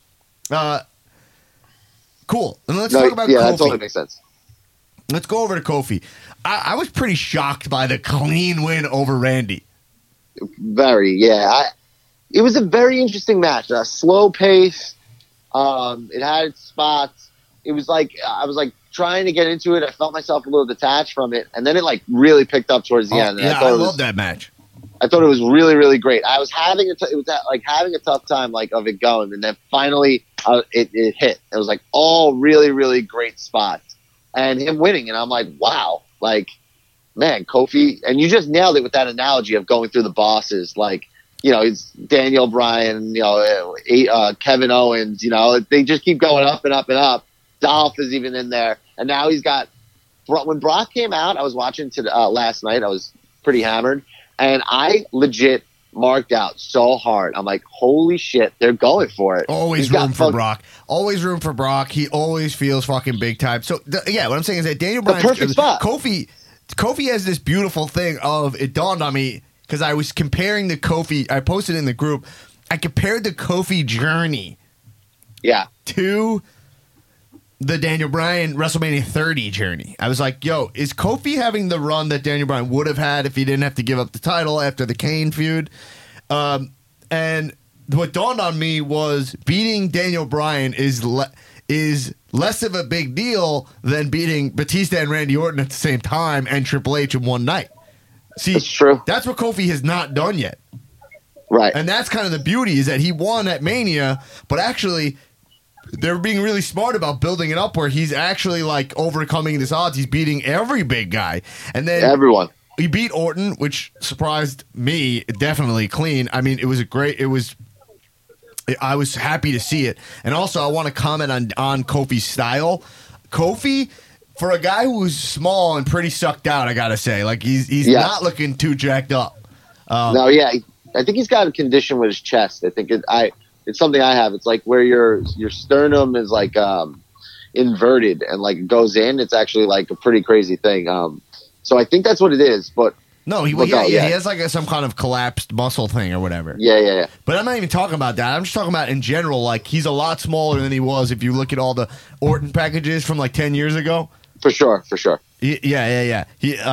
[SPEAKER 1] Cool. And let's talk about Kofi.
[SPEAKER 4] That totally makes sense.
[SPEAKER 1] Let's go over to Kofi. I was pretty shocked by the clean win over Randy.
[SPEAKER 4] Very, yeah. It was a very interesting match. A slow pace. It had its spots. It was like I was like trying to get into it. I felt myself a little detached from it, and then it like really picked up towards the end.
[SPEAKER 1] Yeah, I love that match.
[SPEAKER 4] I thought it was really, really great. I was having having a tough time like of it going, and then finally it hit. It was like all really, really great spots, and him winning, and I'm like, wow, like man, Kofi, and you just nailed it with that analogy of going through the bosses, like. It's Daniel Bryan, Kevin Owens, they just keep going up and up and up. Dolph is even in there. And now he's got, when Brock came out, I was watching last night. I was pretty hammered. And I legit marked out so hard. I'm like, holy shit, they're going for it.
[SPEAKER 1] Always room for Brock. Always room for Brock. He always feels fucking big time. So, what I'm saying is that Daniel Bryan,
[SPEAKER 4] perfect spot.
[SPEAKER 1] Kofi has this beautiful thing of, it dawned on me, because I was comparing the Kofi, I posted in the group, I compared the Kofi journey to the Daniel Bryan WrestleMania 30 journey. I was like, yo, is Kofi having the run that Daniel Bryan would have had if he didn't have to give up the title after the Kane feud? And what dawned on me was beating Daniel Bryan is less of a big deal than beating Batista and Randy Orton at the same time and Triple H in one night. See,
[SPEAKER 4] that's true.
[SPEAKER 1] That's what Kofi has not done yet.
[SPEAKER 4] Right.
[SPEAKER 1] And that's kind of the beauty is that he won at Mania, but actually they're being really smart about building it up where he's actually like overcoming this odds. He's beating every big guy. And then
[SPEAKER 4] everyone.
[SPEAKER 1] He beat Orton, which surprised me, definitely clean. I mean, I was happy to see it. And also I want to comment on Kofi's style. Kofi, for a guy who's small and pretty sucked out, I gotta say, like he's not looking too jacked up.
[SPEAKER 4] No, yeah, I think he's got a condition with his chest. I think it's something I have. It's like where your sternum is like inverted and like it goes in. It's actually like a pretty crazy thing. So I think that's what it is. But
[SPEAKER 1] no, he has like some kind of collapsed muscle thing or whatever.
[SPEAKER 4] Yeah.
[SPEAKER 1] But I'm not even talking about that. I'm just talking about in general. Like he's a lot smaller than he was if you look at all the Orton packages from like 10 years ago.
[SPEAKER 4] For sure.
[SPEAKER 1] Yeah.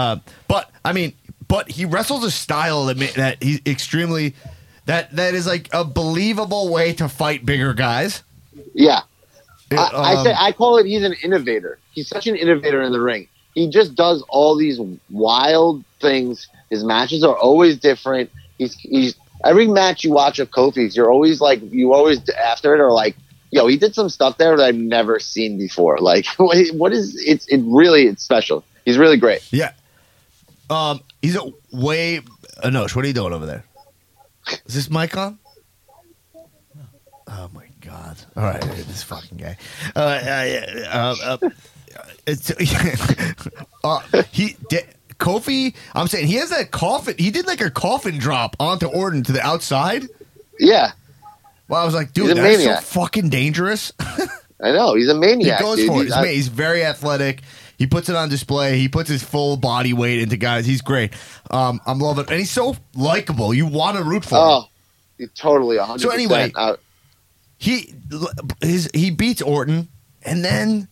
[SPEAKER 1] But he wrestles a style that he's extremely that is like a believable way to fight bigger guys.
[SPEAKER 4] Yeah, I call it. He's an innovator. He's such an innovator in the ring. He just does all these wild things. His matches are always different. He's every match you watch of Kofi's, you always after it are like, yo, he did some stuff there that I've never seen before. Like, what is it's special. He's really great.
[SPEAKER 1] Yeah. He's a way. Anosh, what are you doing over there? Is this mic on? Oh my god! All right, this fucking guy. Kofi. I'm saying he has that coffin. He did like a coffin drop onto Orton to the outside.
[SPEAKER 4] Yeah.
[SPEAKER 1] Well, I was like, dude, that's so fucking dangerous.
[SPEAKER 4] I know. He's a maniac.
[SPEAKER 1] He goes for it. He's very athletic. He puts it on display. He puts his full body weight into guys. He's great. I'm loving it. And he's so likable. You want to root for him.
[SPEAKER 4] Oh, totally, 100%.
[SPEAKER 1] So anyway, he beats Orton, and then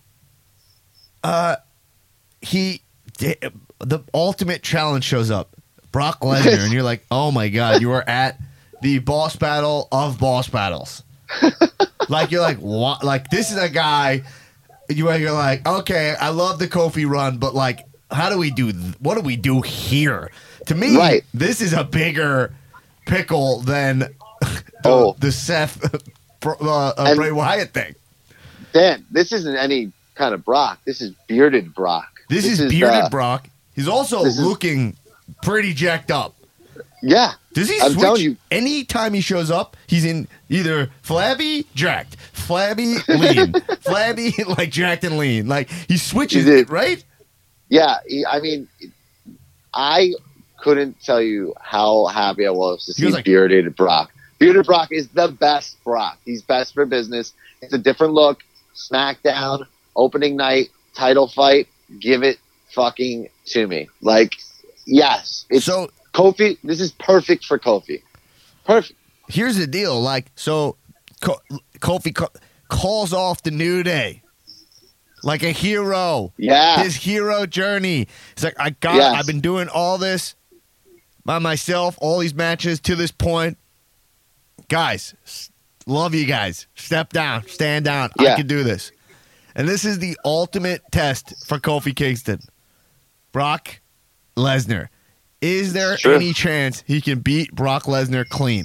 [SPEAKER 1] the ultimate challenge shows up. Brock Lesnar, and you're like, oh my god, you are at the boss battle of boss battles. Like you're like, what? Like this is a guy. You're like, okay, I love the Kofi run, but like how do we do? What do we do here? To me,
[SPEAKER 4] Right.
[SPEAKER 1] this is a bigger pickle than the Seth Bray Wyatt thing.
[SPEAKER 4] Dan, this isn't any kind of Brock. This is bearded Brock.
[SPEAKER 1] This is bearded Brock. He's also looking pretty jacked up.
[SPEAKER 4] Yeah.
[SPEAKER 1] Does he
[SPEAKER 4] I'm
[SPEAKER 1] switch?
[SPEAKER 4] telling you.
[SPEAKER 1] Anytime he shows up, he's in either flabby, jacked, flabby, lean, flabby, like jacked and lean. Like he switches it, right?
[SPEAKER 4] Yeah. I mean, I couldn't tell you how happy I was to see bearded Brock. Bearded Brock is the best Brock. He's best for business. It's a different look. SmackDown, opening night, title fight. Give it fucking to me. Like, yes. It's
[SPEAKER 1] so
[SPEAKER 4] Kofi. This is perfect for Kofi. Perfect.
[SPEAKER 1] Here's the deal. Like, so Kofi calls off the New Day like a hero.
[SPEAKER 4] Yeah.
[SPEAKER 1] His hero journey. He's like, I've been doing all this by myself, all these matches to this point. Guys, love you guys. Step down, stand down. I can do this. And this is the ultimate test for Kofi Kingston. Brock Lesnar. Is there any chance he can beat Brock Lesnar clean?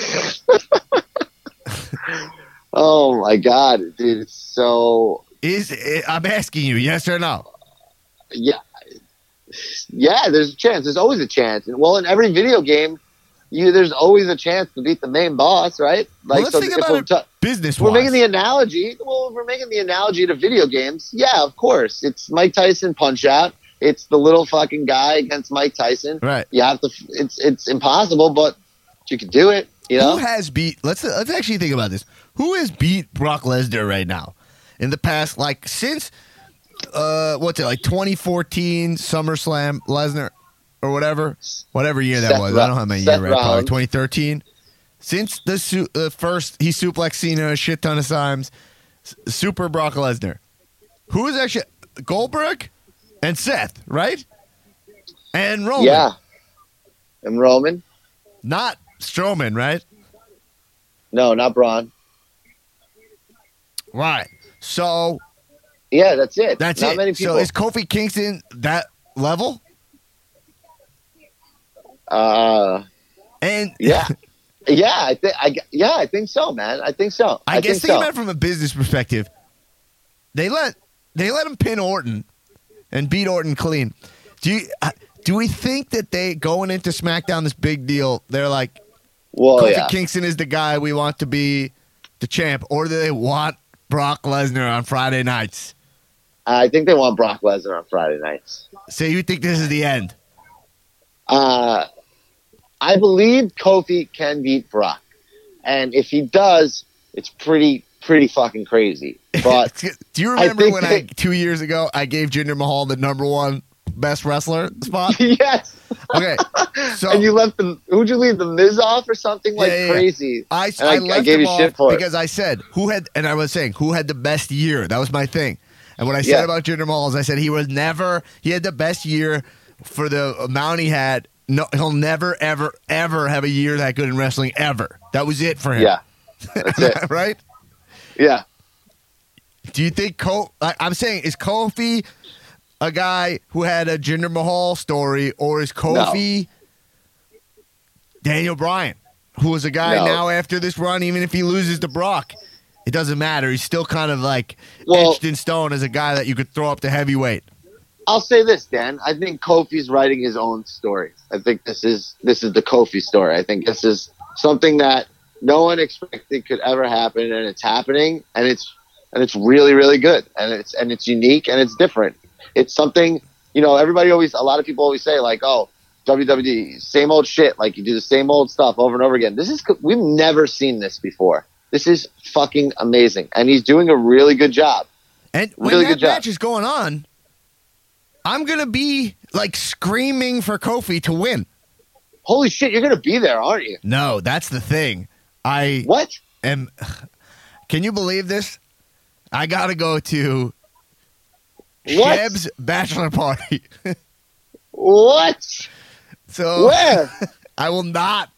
[SPEAKER 4] Oh my God, dude! It's so.
[SPEAKER 1] I'm asking you, yes or no?
[SPEAKER 4] Yeah. There's a chance. There's always a chance. And well, in every video game, there's always a chance to beat the main boss, right? Like,
[SPEAKER 1] let's think about it business-wise.
[SPEAKER 4] We're making the analogy. Well, if we're making the analogy to video games, yeah, of course. It's Mike Tyson Punch-Out. It's the little fucking guy against Mike Tyson.
[SPEAKER 1] Right.
[SPEAKER 4] You have to. It's impossible, but you can do it. You know.
[SPEAKER 1] Who has beat? Let's actually think about this. Who has beat Brock Lesnar right now in the past? Like since what's it like 2014 SummerSlam Lesnar or whatever year that was. I don't have my year right. Probably 2013. Since the first he suplexed Cena a shit ton of times. Super Brock Lesnar. Who is actually Goldberg? And Seth, right? And Roman.
[SPEAKER 4] Yeah. And Roman.
[SPEAKER 1] Not Strowman, right?
[SPEAKER 4] No, not Braun.
[SPEAKER 1] Right. So.
[SPEAKER 4] Yeah, that's it.
[SPEAKER 1] That's
[SPEAKER 4] not
[SPEAKER 1] it.
[SPEAKER 4] Many people.
[SPEAKER 1] So is Kofi Kingston that level? And
[SPEAKER 4] yeah. I think so, man. I think so.
[SPEAKER 1] I guess think about it from a business perspective. They let him pin Orton and beat Orton clean. Do we think that they going into SmackDown this big deal? They're like, Kofi Kingston is the guy we want to be the champ, or do they want Brock Lesnar on Friday nights?
[SPEAKER 4] I think they want Brock Lesnar on Friday nights.
[SPEAKER 1] So you think this is the end?
[SPEAKER 4] I believe Kofi can beat Brock, and if he does, it's pretty fucking crazy. But
[SPEAKER 1] do you remember when 2 years ago I gave Jinder Mahal the #1 best wrestler spot?
[SPEAKER 4] Yes.
[SPEAKER 1] Okay. So
[SPEAKER 4] and you left them. Who'd you leave the Miz off or something crazy?
[SPEAKER 1] I left
[SPEAKER 4] gave
[SPEAKER 1] him
[SPEAKER 4] you shit
[SPEAKER 1] off
[SPEAKER 4] for
[SPEAKER 1] because I said who had the best year. That was my thing. And what I said about Jinder Mahal is I said he had the best year for the amount he had. No, he'll never, ever, ever have a year that good in wrestling ever. That was it for him.
[SPEAKER 4] Yeah. That's it.
[SPEAKER 1] Right?
[SPEAKER 4] Yeah.
[SPEAKER 1] Do you think I'm saying, is Kofi a guy who had a Jinder Mahal story, or is Kofi Daniel Bryan, who is a guy now after this run, even if he loses to Brock, it doesn't matter. He's still kind of like etched in stone as a guy that you could throw up to heavyweight.
[SPEAKER 4] I'll say this, Dan. I think Kofi's writing his own story. I think this is the Kofi story. I think this is something that no one expected could ever happen, and it's happening, and it's really, really good, and it's unique, and it's different. It's something, a lot of people always say like, oh, WWE, same old shit. Like you do the same old stuff over and over again. We've never seen this before. This is fucking amazing, and he's doing a really good job.
[SPEAKER 1] And when that match is going on, I'm gonna be like screaming for Kofi to win.
[SPEAKER 4] Holy shit, you're gonna be there, aren't you?
[SPEAKER 1] No, that's the thing.
[SPEAKER 4] What?
[SPEAKER 1] Can you believe this? I gotta go to Sheb's bachelor party.
[SPEAKER 4] What?
[SPEAKER 1] So
[SPEAKER 4] where?
[SPEAKER 1] I will not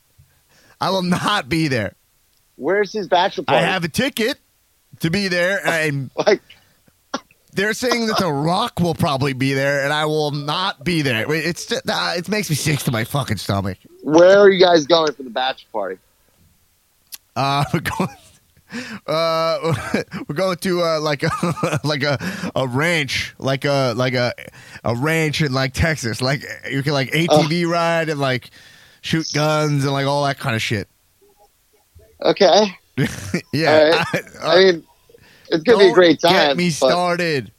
[SPEAKER 1] be there.
[SPEAKER 4] Where's his bachelor party?
[SPEAKER 1] I have a ticket to be there. I'm they're saying that The Rock will probably be there, and I will not be there. It makes me sick to my fucking stomach.
[SPEAKER 4] Where are you guys going for the bachelor party?
[SPEAKER 1] We're going. We're going to like a ranch, like a ranch in like Texas. Like you can like ATV ride and like shoot guns and like all that kind of shit.
[SPEAKER 4] Okay.
[SPEAKER 1] Yeah,
[SPEAKER 4] I mean, it's gonna be a great time.
[SPEAKER 1] Get me
[SPEAKER 4] but-
[SPEAKER 1] started.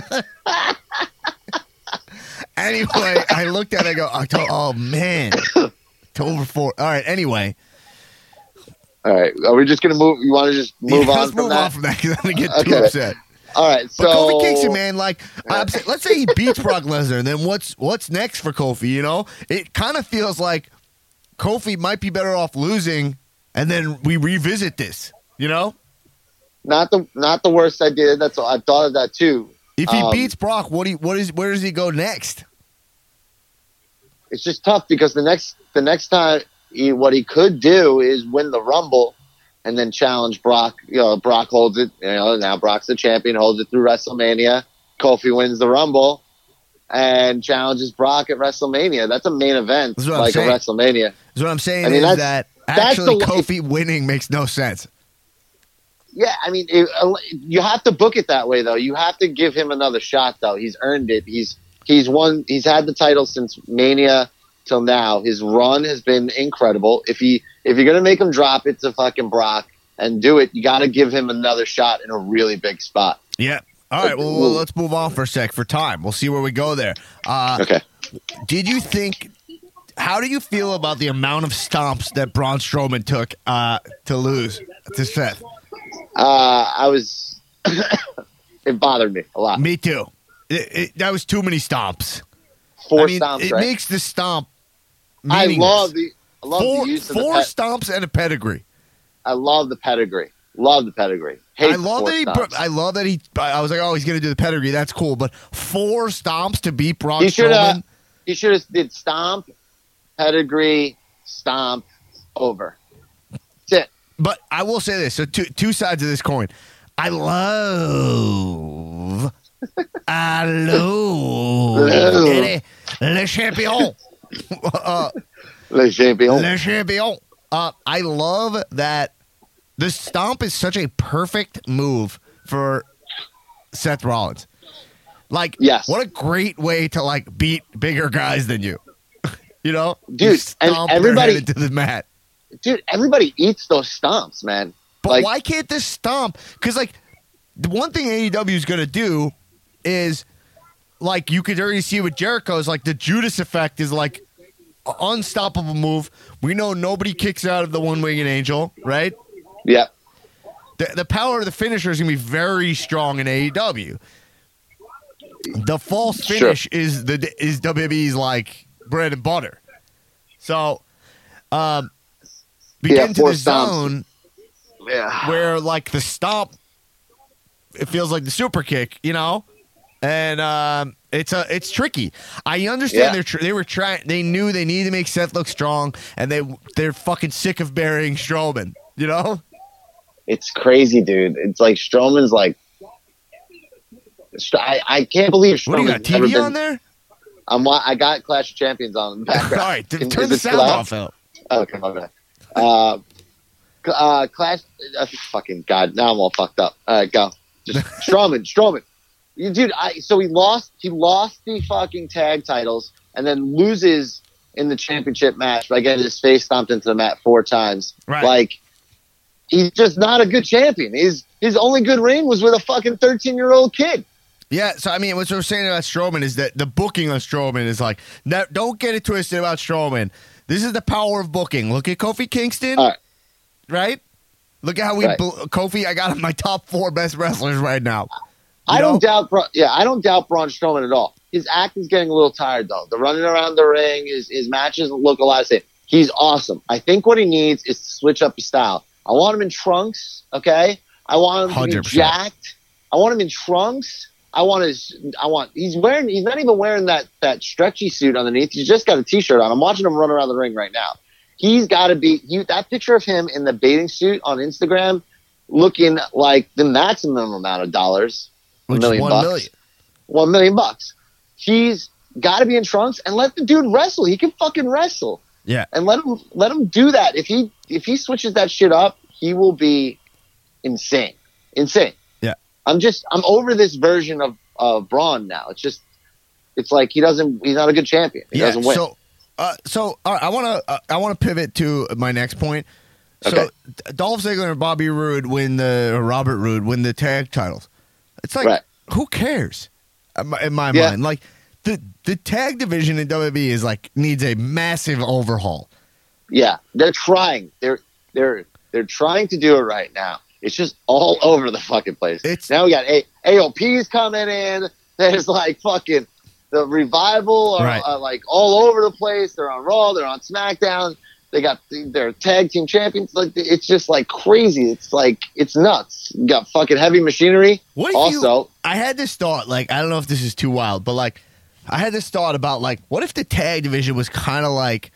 [SPEAKER 1] Anyway, I looked at it. I go, oh man, October 4th. All right. Anyway.
[SPEAKER 4] All right. Are we just gonna move? You want to just move on
[SPEAKER 1] let's
[SPEAKER 4] from
[SPEAKER 1] move
[SPEAKER 4] that?
[SPEAKER 1] on from that because I'm gonna get too
[SPEAKER 4] Okay.
[SPEAKER 1] upset.
[SPEAKER 4] All right. So
[SPEAKER 1] But Kofi Kingston, man, like, let's say he beats Brock Lesnar, then what's next for Kofi? You know, it kind of feels like Kofi might be better off losing, and then we revisit this. You know,
[SPEAKER 4] not the worst idea. That's all. I thought of that too.
[SPEAKER 1] if he beats Brock, where does he go next?
[SPEAKER 4] It's just tough because the next time what he could do is win the Rumble and then challenge Brock. You know, Brock holds it. You know, now Brock's the champion, holds it through WrestleMania. Kofi wins the Rumble and challenges Brock at WrestleMania. That's a main event,
[SPEAKER 1] That's what I'm
[SPEAKER 4] like a
[SPEAKER 1] saying.
[SPEAKER 4] WrestleMania.
[SPEAKER 1] So what I'm saying
[SPEAKER 4] I mean,
[SPEAKER 1] is
[SPEAKER 4] that's
[SPEAKER 1] that actually
[SPEAKER 4] the-
[SPEAKER 1] Kofi winning makes no sense.
[SPEAKER 4] Yeah, I mean, you have to book it that way, though. You have to give him another shot, though. He's earned it. He's won. He's had the title since Mania till now. His run has been incredible. If you're gonna make him drop it to fucking Brock and do it, you got to give him another shot in a really big spot.
[SPEAKER 1] Yeah. All right. Well, let's move on for a sec for time. We'll see where we go there.
[SPEAKER 4] Okay.
[SPEAKER 1] Did you think? How do you feel about the amount of stomps that Braun Strowman took to lose to Seth?
[SPEAKER 4] I was. It bothered me a lot.
[SPEAKER 1] Me too. That was too many stomps.
[SPEAKER 4] Four
[SPEAKER 1] I mean,
[SPEAKER 4] stomps,
[SPEAKER 1] it
[SPEAKER 4] right?
[SPEAKER 1] makes the stomp.
[SPEAKER 4] I
[SPEAKER 1] Meaningless.
[SPEAKER 4] love the use of
[SPEAKER 1] four
[SPEAKER 4] the
[SPEAKER 1] stomps and a pedigree.
[SPEAKER 4] I love the pedigree. Love the pedigree. Hate
[SPEAKER 1] I love
[SPEAKER 4] four
[SPEAKER 1] that he.
[SPEAKER 4] stomps.
[SPEAKER 1] I love that he. I was like, oh, he's gonna do the pedigree. That's cool. But 4 stomps to beat Braun
[SPEAKER 4] He should
[SPEAKER 1] Strowman.
[SPEAKER 4] have. He should have did stomp, pedigree, stomp, over. That's it.
[SPEAKER 1] But I will say this: so two sides of this coin. I love Le Champion.
[SPEAKER 4] Le champion.
[SPEAKER 1] Le Champion. I love that the stomp is such a perfect move for Seth Rollins. Like,
[SPEAKER 4] Yes.
[SPEAKER 1] what a great way to like beat bigger guys than you. You know,
[SPEAKER 4] Dude,
[SPEAKER 1] You
[SPEAKER 4] and
[SPEAKER 1] stomp their
[SPEAKER 4] everybody-
[SPEAKER 1] head into the mat.
[SPEAKER 4] Dude, everybody eats those stomps, man.
[SPEAKER 1] But
[SPEAKER 4] Like-
[SPEAKER 1] why can't this stomp? Because like the one thing AEW is going to do is like you could already see with Jericho's like the Judas effect is like an unstoppable move. We know nobody kicks out of the one-winged angel, right?
[SPEAKER 4] Yeah.
[SPEAKER 1] The power of the finisher is going to be very strong in AEW. The false
[SPEAKER 4] Sure.
[SPEAKER 1] finish is WWE's like bread and butter. So, begin to
[SPEAKER 4] 4
[SPEAKER 1] the
[SPEAKER 4] stomps.
[SPEAKER 1] zone
[SPEAKER 4] Yeah.
[SPEAKER 1] where like the stomp, it feels like the super kick, you know, and it's tricky. I understand
[SPEAKER 4] Yeah.
[SPEAKER 1] they were trying. They knew they needed to make Seth look strong, and they're fucking sick of burying Strowman. You know,
[SPEAKER 4] It's crazy, dude. It's like Strowman's like. I can't believe
[SPEAKER 1] what do you got?
[SPEAKER 4] Strowman's never
[SPEAKER 1] TV
[SPEAKER 4] been.
[SPEAKER 1] on there?
[SPEAKER 4] I got Clash of Champions on in the
[SPEAKER 1] All
[SPEAKER 4] background.
[SPEAKER 1] right,
[SPEAKER 4] Is
[SPEAKER 1] turn the
[SPEAKER 4] it
[SPEAKER 1] sound
[SPEAKER 4] loud?
[SPEAKER 1] off out.
[SPEAKER 4] Okay, my bad. Clash. Fucking God. Now I'm all fucked up. All right, go. Just Strowman. Dude, so he lost the fucking tag titles and then loses in the championship match by getting his face stomped into the mat 4 times.
[SPEAKER 1] Right.
[SPEAKER 4] Like, he's just not a good champion. His only good reign was with a fucking 13-year-old kid.
[SPEAKER 1] Yeah, so I mean, what we're saying about Strowman is that the booking of Strowman is like, don't get it twisted about Strowman. This is the power of booking. Look at Kofi Kingston,
[SPEAKER 4] All right.
[SPEAKER 1] right? Look at how we
[SPEAKER 4] Right.
[SPEAKER 1] Kofi. I got him my top 4 best wrestlers right now.
[SPEAKER 4] I
[SPEAKER 1] know?
[SPEAKER 4] don't doubt Braun Strowman at all. His acting's getting a little tired though. The running around the ring, his matches look a lot the same. He's awesome. I think what he needs is to switch up his style. I want him in trunks, okay? I want him to be
[SPEAKER 1] 100%.
[SPEAKER 4] jacked. I want him in trunks. he's not even wearing that stretchy suit underneath. He's just got a t-shirt on. I'm watching him run around the ring right now. He's got to be that picture of him in the bathing suit on Instagram looking like the maximum amount of dollars.
[SPEAKER 1] Which is
[SPEAKER 4] million
[SPEAKER 1] $1
[SPEAKER 4] bucks.
[SPEAKER 1] million.
[SPEAKER 4] $1 million bucks. He's got to be in trunks and let the dude wrestle. He can fucking wrestle.
[SPEAKER 1] Yeah.
[SPEAKER 4] And let him do that. If he switches that shit up, he will be insane. Insane.
[SPEAKER 1] Yeah.
[SPEAKER 4] I'm over this version of Braun now. It's like he's not a good champion. He doesn't win.
[SPEAKER 1] So all right, I want to pivot to my next point. So
[SPEAKER 4] Okay.
[SPEAKER 1] Dolph Ziggler and Bobby Roode Robert Roode win the tag titles. It's like,
[SPEAKER 4] Right.
[SPEAKER 1] who cares? In my
[SPEAKER 4] Yeah.
[SPEAKER 1] mind, like the tag division in WWE is like needs a massive overhaul.
[SPEAKER 4] Yeah, they're trying. They're trying to do it right now. It's just all over the fucking place. Now we got AOPs coming in. There's like fucking the Revival are
[SPEAKER 1] Right.
[SPEAKER 4] like all over the place. They're on Raw. They're on SmackDown. They got their tag team champions. Like it's just like crazy. It's nuts. You got fucking Heavy Machinery.
[SPEAKER 1] What if I had this thought, like, I don't know if this is too wild, but like, I had this thought about like, what if the tag division was kind of like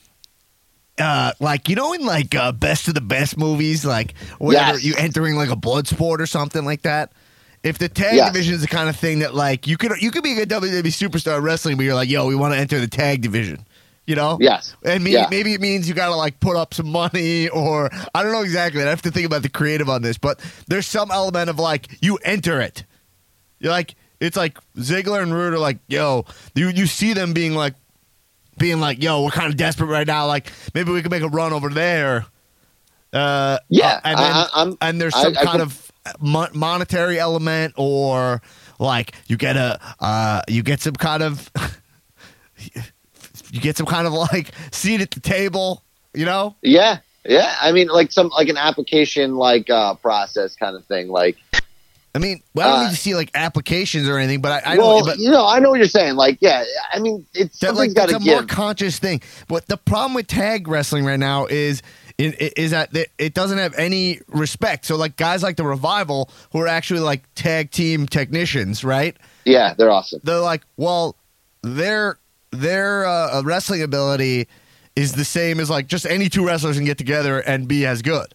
[SPEAKER 1] you know, in like Best of the Best movies, like whatever,
[SPEAKER 4] Yes.
[SPEAKER 1] you entering like a blood sport or something like that. If the tag
[SPEAKER 4] Yes.
[SPEAKER 1] division is the kind of thing that like you could be a good WWE superstar wrestling, but you're like, yo, we want to enter the tag division, you know?
[SPEAKER 4] Yes.
[SPEAKER 1] And
[SPEAKER 4] Yeah.
[SPEAKER 1] maybe it means you got to like put up some money, or I don't know exactly. I have to think about the creative on this, but there's some element of like you enter it. You're like, it's like Ziggler and Roode are like, yo, you see them being like, yo, we're kind of desperate right now. Like maybe we can make a run over there.
[SPEAKER 4] Yeah,
[SPEAKER 1] and then, and there's some kind of monetary element, or like you get some kind of like seat at the table, you know?
[SPEAKER 4] Yeah. I mean, like an application process kind of thing. Like,
[SPEAKER 1] I mean, I don't need to see like applications or anything, but I
[SPEAKER 4] well,
[SPEAKER 1] know. But
[SPEAKER 4] I know what you're saying. Like, yeah, I mean, it's
[SPEAKER 1] that,
[SPEAKER 4] something's
[SPEAKER 1] like,
[SPEAKER 4] got
[SPEAKER 1] that's
[SPEAKER 4] to
[SPEAKER 1] a more
[SPEAKER 4] give.
[SPEAKER 1] conscious thing. But the problem with tag wrestling right now is that it doesn't have any respect. So like guys like the Revival, who are actually like tag team technicians, right?
[SPEAKER 4] Yeah, they're awesome.
[SPEAKER 1] They're like, well, their wrestling ability is the same as like just any two wrestlers can get together and be as good.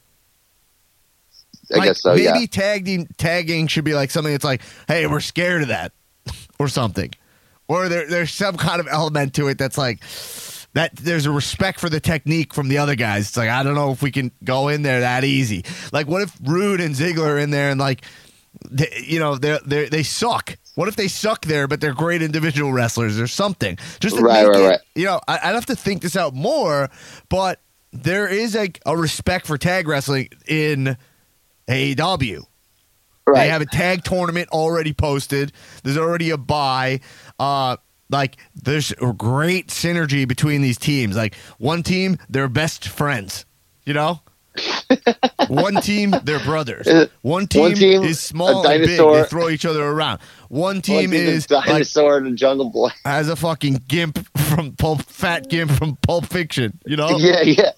[SPEAKER 4] I guess so.
[SPEAKER 1] Maybe
[SPEAKER 4] Yeah.
[SPEAKER 1] tagging should be like something that's like, hey, we're scared of that, or something, or there's some kind of element to it that's like that. There's a respect for the technique from the other guys. It's like, I don't know if we can go in there that easy. Like, what if Roode and Ziggler are in there and like, they suck? What if they suck there, but they're great individual wrestlers or something? Just to
[SPEAKER 4] Right.
[SPEAKER 1] I'd have to think this out more, but there is a respect for tag wrestling in AEW.
[SPEAKER 4] Right.
[SPEAKER 1] They have a tag tournament already posted. There's already a buy. Like there's a great synergy between these teams. Like one team, they're best friends. You know? One team, they're brothers. One team is small and big. They throw each other around. One team is
[SPEAKER 4] dinosaur and Jungle Boy.
[SPEAKER 1] Has a fucking gimp from fat gimp from Pulp Fiction. You know?
[SPEAKER 4] Yeah.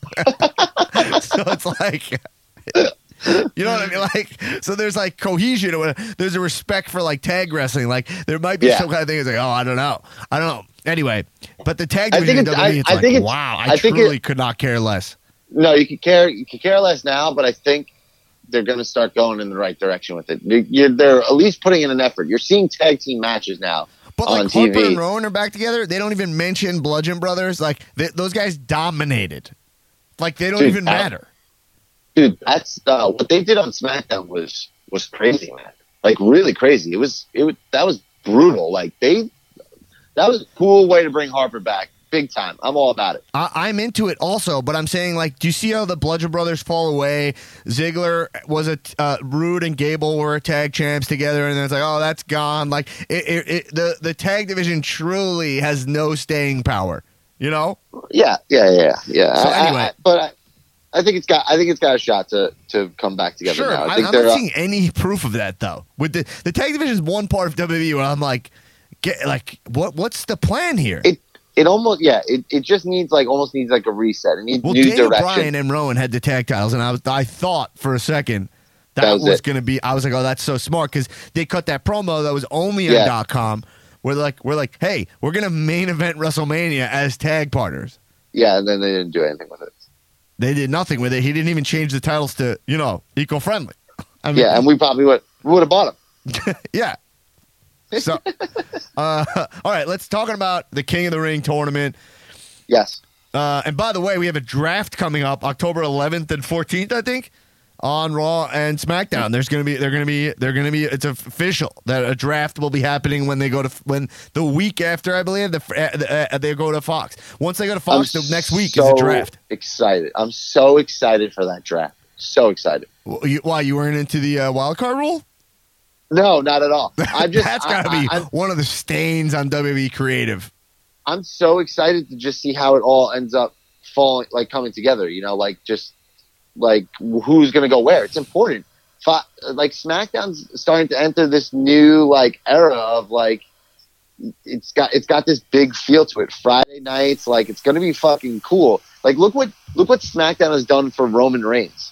[SPEAKER 1] So it's like, you know what I mean? Like, so there's like cohesion, or there's a respect for like tag wrestling. Like, there might be some kind of thing that's like, oh, I don't know. Anyway, but the tag division in WWE, it's like, wow, I truly could not care less.
[SPEAKER 4] No, you could care less now, but I think they're going to start going in the right direction with it. They're at least putting in an effort. You're seeing tag team matches now.
[SPEAKER 1] But
[SPEAKER 4] on
[SPEAKER 1] like
[SPEAKER 4] TV.
[SPEAKER 1] Harper and Rowan are back together. They don't even mention Bludgeon Brothers. Like those guys dominated. Like they don't even matter.
[SPEAKER 4] Dude, that's what they did on SmackDown was crazy, man. Like really crazy. That was brutal. Like that was a cool way to bring Harper back. Big time. I'm all about it.
[SPEAKER 1] I'm into it also, but I'm saying, like, do you see how the Bludgeon Brothers fall away? Ziggler was Roode and Gable were tag champs together, and then it's like, oh, that's gone. Like, the tag division truly has no staying power. You know?
[SPEAKER 4] Yeah. So
[SPEAKER 1] anyway,
[SPEAKER 4] I think it's got a shot to come back together.
[SPEAKER 1] Sure,
[SPEAKER 4] now.
[SPEAKER 1] I'm not seeing any proof of that though. With the tag division is one part of WWE where I'm like, what's the plan here?
[SPEAKER 4] It almost it just needs almost needs a reset. It needs new
[SPEAKER 1] Daniel
[SPEAKER 4] direction.
[SPEAKER 1] Bryan and Rowan had the tag titles, and I thought for a second that was going to be. I was like, oh, that's so smart, because they cut that promo that was only on .com. We're like, hey, we're going to main event WrestleMania as tag partners.
[SPEAKER 4] Yeah, and then they didn't do anything with it.
[SPEAKER 1] They did nothing with it. He didn't even change the titles to eco-friendly. I mean,
[SPEAKER 4] and we probably would have bought him.
[SPEAKER 1] Yeah. So, all right, let's talk about the King of the Ring tournament.
[SPEAKER 4] Yes.
[SPEAKER 1] And by the way, we have a draft coming up October 11th and 14th, I think, on Raw and SmackDown. They're going to be. It's official that a draft will be happening when the week after, I believe, they go to Fox. Once they go to Fox, the next week is a draft.
[SPEAKER 4] Excited! I'm so excited for that draft. So excited.
[SPEAKER 1] Why you weren't into the wild card rule?
[SPEAKER 4] No, not at all.
[SPEAKER 1] That's got to be one of the stains on WWE Creative.
[SPEAKER 4] I'm so excited to just see how it all ends up falling, like coming together. Just who's going to go where. It's important. SmackDown's starting to enter this new era of it's got this big feel to it. Friday nights, it's going to be fucking cool. Look what SmackDown has done for Roman Reigns.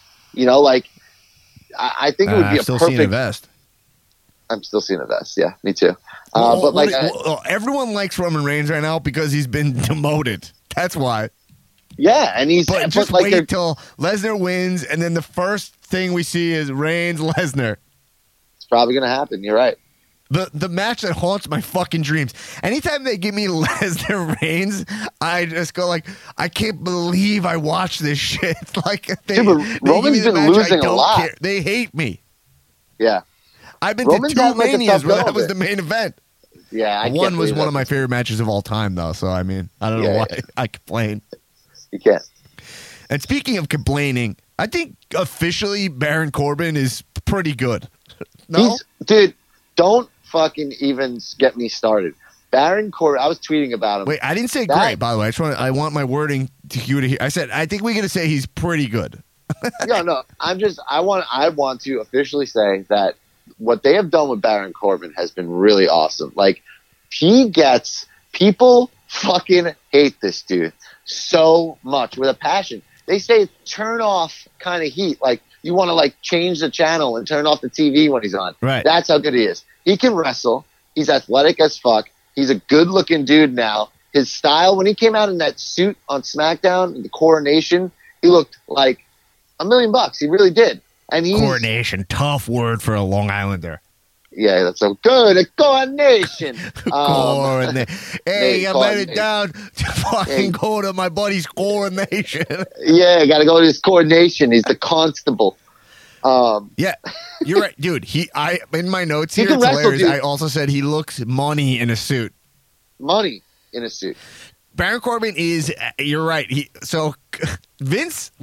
[SPEAKER 4] I think it would be a
[SPEAKER 1] still
[SPEAKER 4] perfect.
[SPEAKER 1] Seeing a vest.
[SPEAKER 4] I'm still seeing a vest. Yeah, me too.
[SPEAKER 1] Everyone likes Roman Reigns right now because he's been demoted. That's why.
[SPEAKER 4] Yeah, and he's
[SPEAKER 1] just wait till Lesnar wins, and then the first thing we see is Reigns Lesnar.
[SPEAKER 4] It's probably gonna happen. You're right.
[SPEAKER 1] The match that haunts my fucking dreams. Anytime they give me Lesnar Reigns, I just go I can't believe I watched this shit.
[SPEAKER 4] Roman's been losing a lot.
[SPEAKER 1] Care. They hate me.
[SPEAKER 4] Yeah.
[SPEAKER 1] I've been
[SPEAKER 4] Roman's
[SPEAKER 1] to two Manias where that was the main event.
[SPEAKER 4] Yeah,
[SPEAKER 1] one was one of my favorite matches of all time, though. So I mean, I don't know why I complain.
[SPEAKER 4] You can't.
[SPEAKER 1] And speaking of complaining, I think officially Baron Corbin is pretty good. No,
[SPEAKER 4] dude, don't fucking even get me started. Baron Corbin. I was tweeting about him.
[SPEAKER 1] Wait, I didn't say great. By the way, I want my wording to you to hear. I said I think we're gonna say he's pretty good.
[SPEAKER 4] No. I want to officially say that what they have done with Baron Corbin has been really awesome. People fucking hate this dude so much with a passion. They say turn off kind of heat. You want to change the channel and turn off the TV when he's on.
[SPEAKER 1] Right.
[SPEAKER 4] That's how good he is. He can wrestle. He's athletic as fuck. He's a good looking dude now. His style, when he came out in that suit on SmackDown, the Coronation, he looked like $1 million. He really did. And
[SPEAKER 1] Coronation, tough word for a Long Islander.
[SPEAKER 4] Yeah, that's so good. A coronation.
[SPEAKER 1] Hey, I'm headed down to fucking go to my buddy's coronation.
[SPEAKER 4] Yeah, I got to go to his coronation. He's the constable.
[SPEAKER 1] Yeah, you're right, dude. In my notes here, it's hilarious. I also said he looks money in a suit.
[SPEAKER 4] Money in a suit.
[SPEAKER 1] Baron Corbin is. You're right. Vince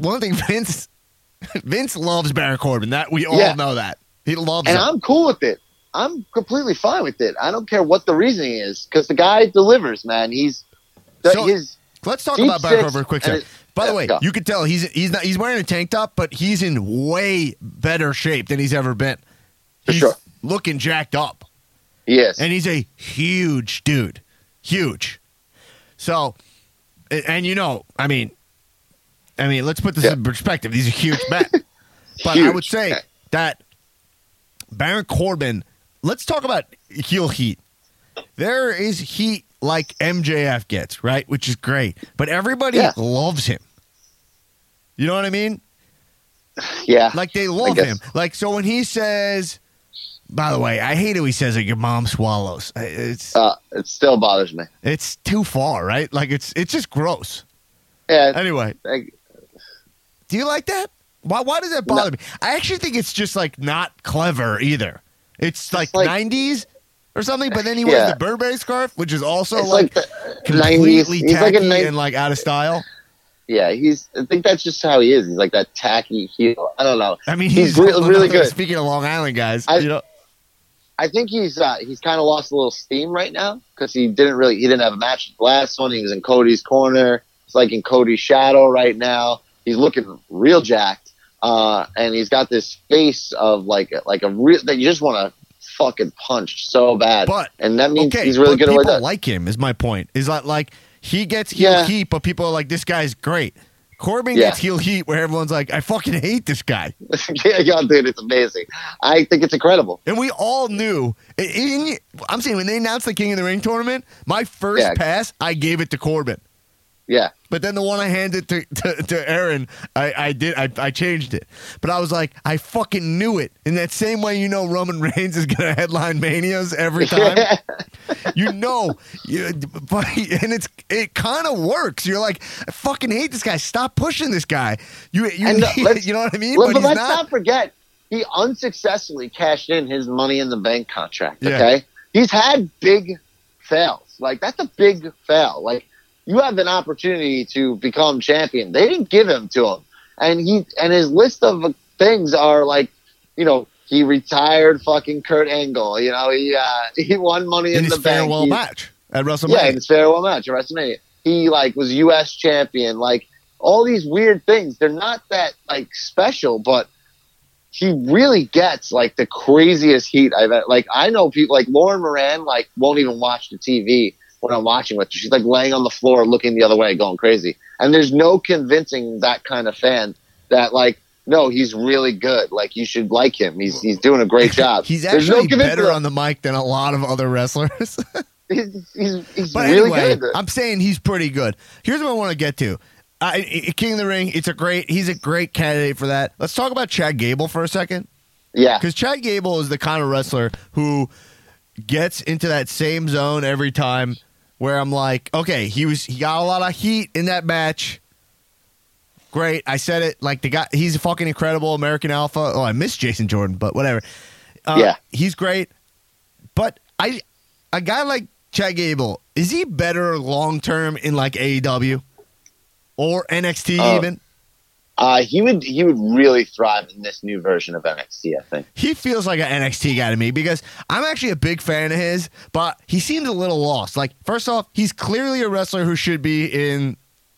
[SPEAKER 1] loves Baron Corbin. That we all know that. He loves
[SPEAKER 4] him.
[SPEAKER 1] And
[SPEAKER 4] I'm cool with it. I'm completely fine with it. I don't care what the reasoning is because the guy delivers, man.
[SPEAKER 1] Let's talk about Baron Corbin for a quick second. By the way, you can tell he's wearing a tank top, but he's in way better shape than he's ever been. He's looking jacked up.
[SPEAKER 4] He is.
[SPEAKER 1] And he's a huge dude. Huge. So, and let's put this in perspective. He's a huge man. But I would say that Baron Corbin, let's talk about heel heat. There is heat like MJF gets, right? Which is great. But everybody loves him. You know what I mean?
[SPEAKER 4] Yeah.
[SPEAKER 1] They love him. So when he says, by the way, I hate how he says your mom swallows.
[SPEAKER 4] It still bothers me.
[SPEAKER 1] It's too far, right? It's just gross.
[SPEAKER 4] Yeah.
[SPEAKER 1] Anyway. Do you like that? Why does that bother me? I actually think it's just not clever either. It's 90s or something, but then he wears the Burberry scarf, which is also completely tacky and out of style.
[SPEAKER 4] Yeah, I think that's just how he is. He's that tacky heel. I don't know.
[SPEAKER 1] I mean,
[SPEAKER 4] he's really good.
[SPEAKER 1] Speaking of Long Island guys,
[SPEAKER 4] I think he's kind of lost a little steam right now because he didn't have a match. The last one, he was in Cody's corner. It's in Cody's shadow right now. He's looking real jacked, and he's got this face of a real that you just want to fucking punch so bad. And that means he's really good at
[SPEAKER 1] people like him. Is my point? Is that he gets heel heat, but people are this guy's great. Corbin gets heel heat where everyone's I fucking hate this guy.
[SPEAKER 4] Yeah, dude, it's amazing. I think it's incredible.
[SPEAKER 1] And we all knew. I'm saying when they announced the King of the Ring tournament, my first pass, I gave it to Corbin.
[SPEAKER 4] Yeah.
[SPEAKER 1] But then the one I handed to Aaron, I changed it. But I was like, I fucking knew it. In that same way, Roman Reigns is going to headline Manias every time. And it kind of works. You're like, I fucking hate this guy. Stop pushing this guy. You know what I mean?
[SPEAKER 4] But let's not forget, he unsuccessfully cashed in his Money in the Bank contract. Okay,
[SPEAKER 1] Yeah.
[SPEAKER 4] He's had big fails. Like, that's a big fail. Like, you have an opportunity to become champion. They didn't give him to him. And his list of things are like, he retired fucking Kurt Angle. He won Money in
[SPEAKER 1] his
[SPEAKER 4] the Bank.
[SPEAKER 1] farewell match at WrestleMania.
[SPEAKER 4] Yeah, in his farewell match at WrestleMania. He was U.S. champion. Like, all these weird things. They're not that special, but he really gets the craziest heat I've ever. I know people like Lauren Moran won't even watch the TV when I'm watching with her. She's laying on the floor looking the other way, going crazy. And there's no convincing that kind of fan that no, he's really good. You should like him. He's doing a great job.
[SPEAKER 1] He's
[SPEAKER 4] There's
[SPEAKER 1] actually
[SPEAKER 4] no
[SPEAKER 1] better on the mic than a lot of other wrestlers.
[SPEAKER 4] He's
[SPEAKER 1] But
[SPEAKER 4] really
[SPEAKER 1] anyway,
[SPEAKER 4] good.
[SPEAKER 1] I'm saying he's pretty good. Here's what I want to get to. King of the Ring, he's a great candidate for that. Let's talk about Chad Gable for a second.
[SPEAKER 4] Yeah.
[SPEAKER 1] Because Chad Gable is the kind of wrestler who gets into that same zone every time where I'm like, okay, he got a lot of heat in that match. Great. I said it. The guy, he's a fucking incredible American Alpha. Oh, I miss Jason Jordan, but whatever.
[SPEAKER 4] Yeah.
[SPEAKER 1] He's great. But a guy like Chad Gable, is he better long term in AEW or NXT even?
[SPEAKER 4] He would really thrive in this new version of NXT, I think.
[SPEAKER 1] He feels like an NXT guy to me because I'm actually a big fan of his, but he seems a little lost. First off, he's clearly a wrestler who should be in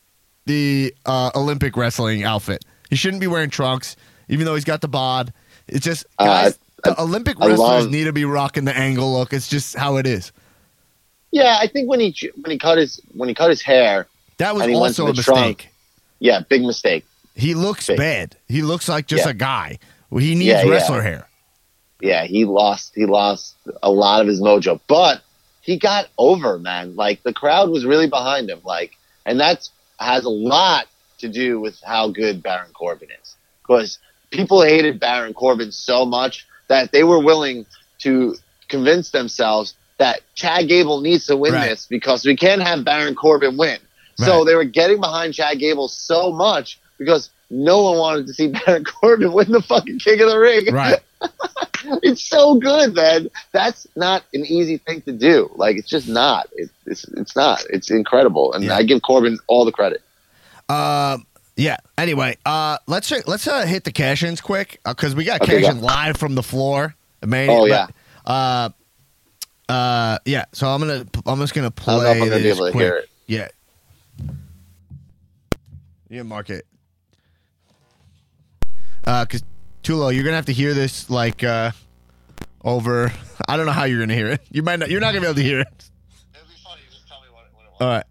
[SPEAKER 1] the Olympic wrestling outfit. He shouldn't be wearing trunks, even though he's got the bod. It's just, guys, the Olympic wrestlers need to be rocking the angle look. It's just how it is.
[SPEAKER 4] Yeah, I think when he cut his hair,
[SPEAKER 1] that was
[SPEAKER 4] and he went
[SPEAKER 1] also
[SPEAKER 4] to
[SPEAKER 1] a
[SPEAKER 4] the
[SPEAKER 1] mistake.
[SPEAKER 4] trunk, yeah, big mistake.
[SPEAKER 1] He looks bad. He looks like just
[SPEAKER 4] Yeah.
[SPEAKER 1] a guy. He needs wrestler hair.
[SPEAKER 4] Yeah, he lost a lot of his mojo, but he got over, man. The crowd was really behind him. And that has a lot to do with how good Baron Corbin is, because people hated Baron Corbin so much that they were willing to convince themselves that Chad Gable needs to win this because we can't have Baron Corbin win. So they were getting behind Chad Gable so much because no one wanted to see Baron Corbin win the fucking King of the Ring.
[SPEAKER 1] Right.
[SPEAKER 4] It's so good, man. That's not an easy thing to do. It's just not. It's not. It's incredible, and I give Corbin all the credit.
[SPEAKER 1] Yeah. Anyway, let's hit the cash-ins quick because we got cash-in live from the floor.
[SPEAKER 4] Oh yeah.
[SPEAKER 1] Yeah. So I'm just gonna play.
[SPEAKER 4] I don't know if I'm gonna be
[SPEAKER 1] this
[SPEAKER 4] able to
[SPEAKER 1] quick.
[SPEAKER 4] hear it.
[SPEAKER 1] Yeah. Yeah, mark it. Because Tulo, you're gonna have to hear this over. I don't know how you're gonna hear it. You're not gonna be able to hear it.
[SPEAKER 4] It'll be funny. Just tell me what it was.
[SPEAKER 1] All right.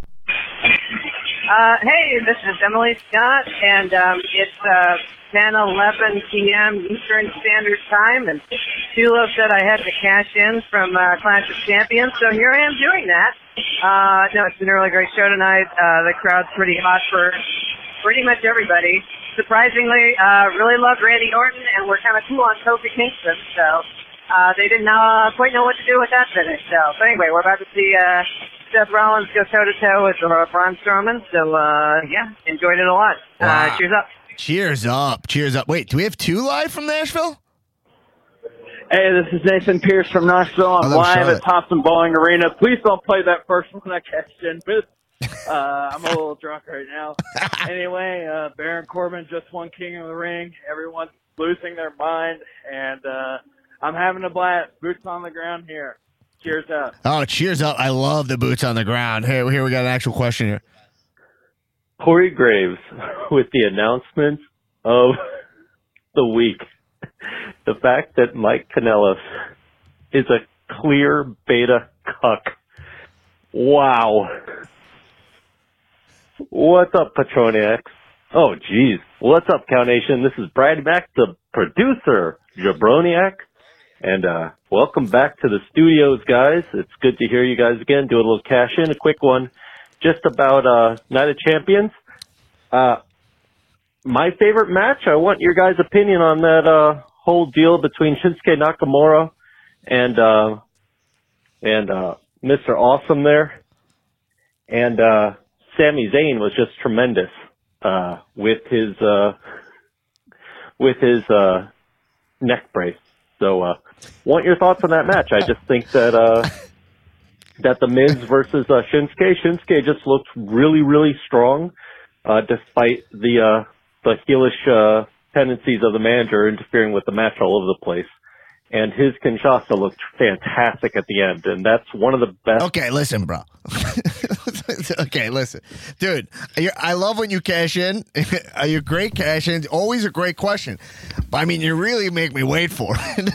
[SPEAKER 5] Hey, this is Emily Scott, and it's 10:11 p.m. Eastern Standard Time, and Tulo said I had to cash in from Clash of Champions, so here I am doing that. No, it's been a really great show tonight. The crowd's pretty hot for pretty much everybody. Surprisingly, really loved Randy Orton, and we're kind of cool on Kofi Kingston, so they didn't quite know what to do with that finish. So, but anyway, we're about to see Seth Rollins go toe-to-toe with Braun Strowman, so yeah, enjoyed it a lot.
[SPEAKER 1] Wow.
[SPEAKER 5] Cheers up.
[SPEAKER 1] Cheers up. Cheers up. Wait, do we have two live from Nashville?
[SPEAKER 6] Hey, this is Nathan Pierce from Nashville. I'm
[SPEAKER 1] Hello,
[SPEAKER 6] live
[SPEAKER 1] Charlotte.
[SPEAKER 6] at Thompson Bowling Arena. Please don't play that first one I cashed in with. I'm a little drunk right now. Anyway, Baron Corbin just won King of the Ring. Everyone's losing their mind, and I'm having a blast. Boots on the ground here. Cheers up.
[SPEAKER 1] Oh, cheers up. I love the boots on the ground. Here we got an actual question here.
[SPEAKER 7] Corey Graves with the announcement of the week. The fact that Mike Kanellis is a clear beta cuck. Wow. What's up, Patroniacs? Oh, geez. What's up, Cow Nation? This is Brad Mack, the producer, Jabroniac. And welcome back to the studios, guys. It's good to hear you guys again. Do a little cash in, a quick one. just about Night of Champions. My favorite match, I want your guys' opinion on that whole deal between Shinsuke Nakamura and Mr. Awesome there. And Sami Zayn was just tremendous with his neck brace. So want your thoughts on that match. I just think that that The Miz versus Shinsuke just looked really, really strong, despite the heelish tendencies of the manager interfering with the match all over the place. And his Kinshasa looked fantastic at the end, and that's one of the best.
[SPEAKER 1] Okay, listen, bro. Okay, listen. Dude, I love when you cash in. You're great cash in. Always a great question. But, I mean, you really make me wait for it.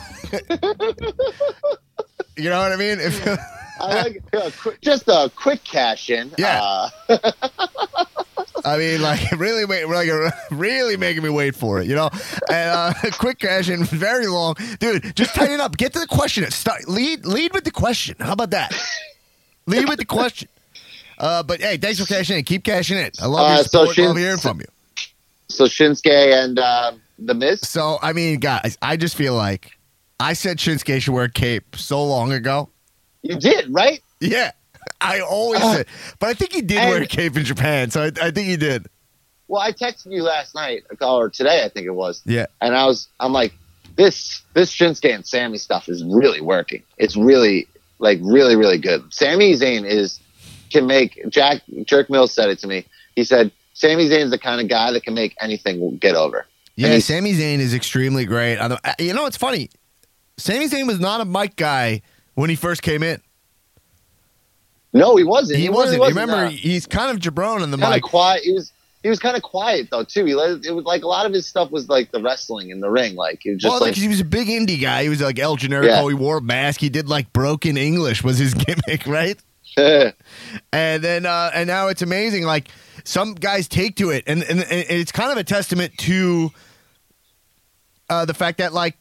[SPEAKER 1] You know what I mean?
[SPEAKER 4] I like just a quick cash in.
[SPEAKER 1] Yeah. I mean, like really making me wait for it, you know. And quick cash in, very long, dude. Just tighten up. Get to the question. Lead with the question. How about that? Lead with the question. But hey, thanks for cashing in. Keep cashing in. I love your support. Love hearing from you.
[SPEAKER 4] So Shinsuke and The Miz.
[SPEAKER 1] So I mean, guys, I just feel like I said Shinsuke should wear a cape so long ago.
[SPEAKER 4] You did, right?
[SPEAKER 1] Yeah. I always said, but I think he did wear a cape in Japan, so I think he did.
[SPEAKER 4] Well, I texted you last night or today, I think it was.
[SPEAKER 1] Yeah,
[SPEAKER 4] and I'm like, this Shinsuke and Sami stuff is really working. It's really really good. Sami Zayn can make Jerk Mills said it to me. He said Sami Zayn is the kind of guy that can make anything get over.
[SPEAKER 1] Yeah, Sami Zayn is extremely great. You know, it's funny. Sami Zayn was not a mic guy when he first came in.
[SPEAKER 4] No, he wasn't.
[SPEAKER 1] He wasn't. Remember, he's kind of jabron in the mic.
[SPEAKER 4] Quiet. He was kind of quiet though too. It was like a lot of his stuff was like the wrestling in the ring. Like he was just
[SPEAKER 1] he was a big indie guy. He was like El Generico. Yeah. He wore a mask. He did like broken English was his gimmick, right? And then and now it's amazing. Like some guys take to it, and it's kind of a testament to the fact that the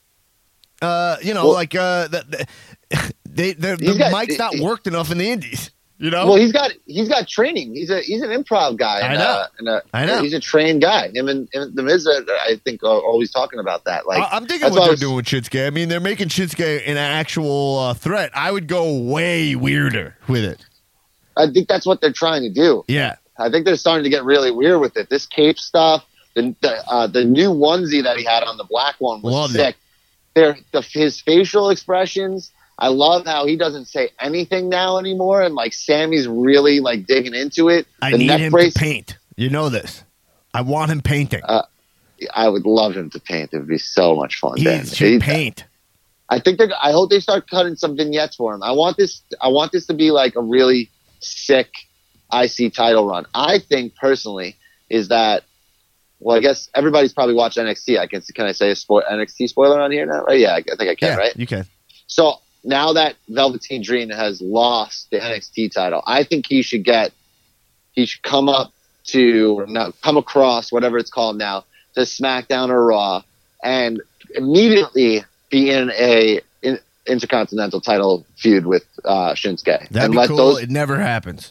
[SPEAKER 1] mic's not worked enough in the indies. You know?
[SPEAKER 4] Well, he's got training. He's an improv guy.
[SPEAKER 1] I know. I know.
[SPEAKER 4] He's a trained guy. Him and The Miz, I think, are always talking about that. Like
[SPEAKER 1] I'm thinking what they're doing with Shinsuke. I mean, they're making Shinsuke an actual threat. I would go way weirder with it.
[SPEAKER 4] I think that's what they're trying to do.
[SPEAKER 1] Yeah.
[SPEAKER 4] I think they're starting to get really weird with it. This cape stuff, the new onesie that he had on, the black one, was sick. His facial expressions. I love how he doesn't say anything now anymore, and like Sammy's really like digging into it.
[SPEAKER 1] I need him to paint. You know this. I want him painting.
[SPEAKER 4] I would love him to paint. It would be so much fun.
[SPEAKER 1] He should paint.
[SPEAKER 4] I hope they start cutting some vignettes for him. I want this to be like a really sick IC title run. I think personally is that. Well, I guess everybody's probably watched NXT. Can I say a NXT spoiler on here now? Right? Yeah, I think I can.
[SPEAKER 1] Yeah,
[SPEAKER 4] right?
[SPEAKER 1] You can.
[SPEAKER 4] So now that Velveteen Dream has lost the NXT title, I think he should come across, whatever it's called now, to SmackDown or Raw, and immediately be in a Intercontinental title feud with Shinsuke.
[SPEAKER 1] That'd be cool. It never happens.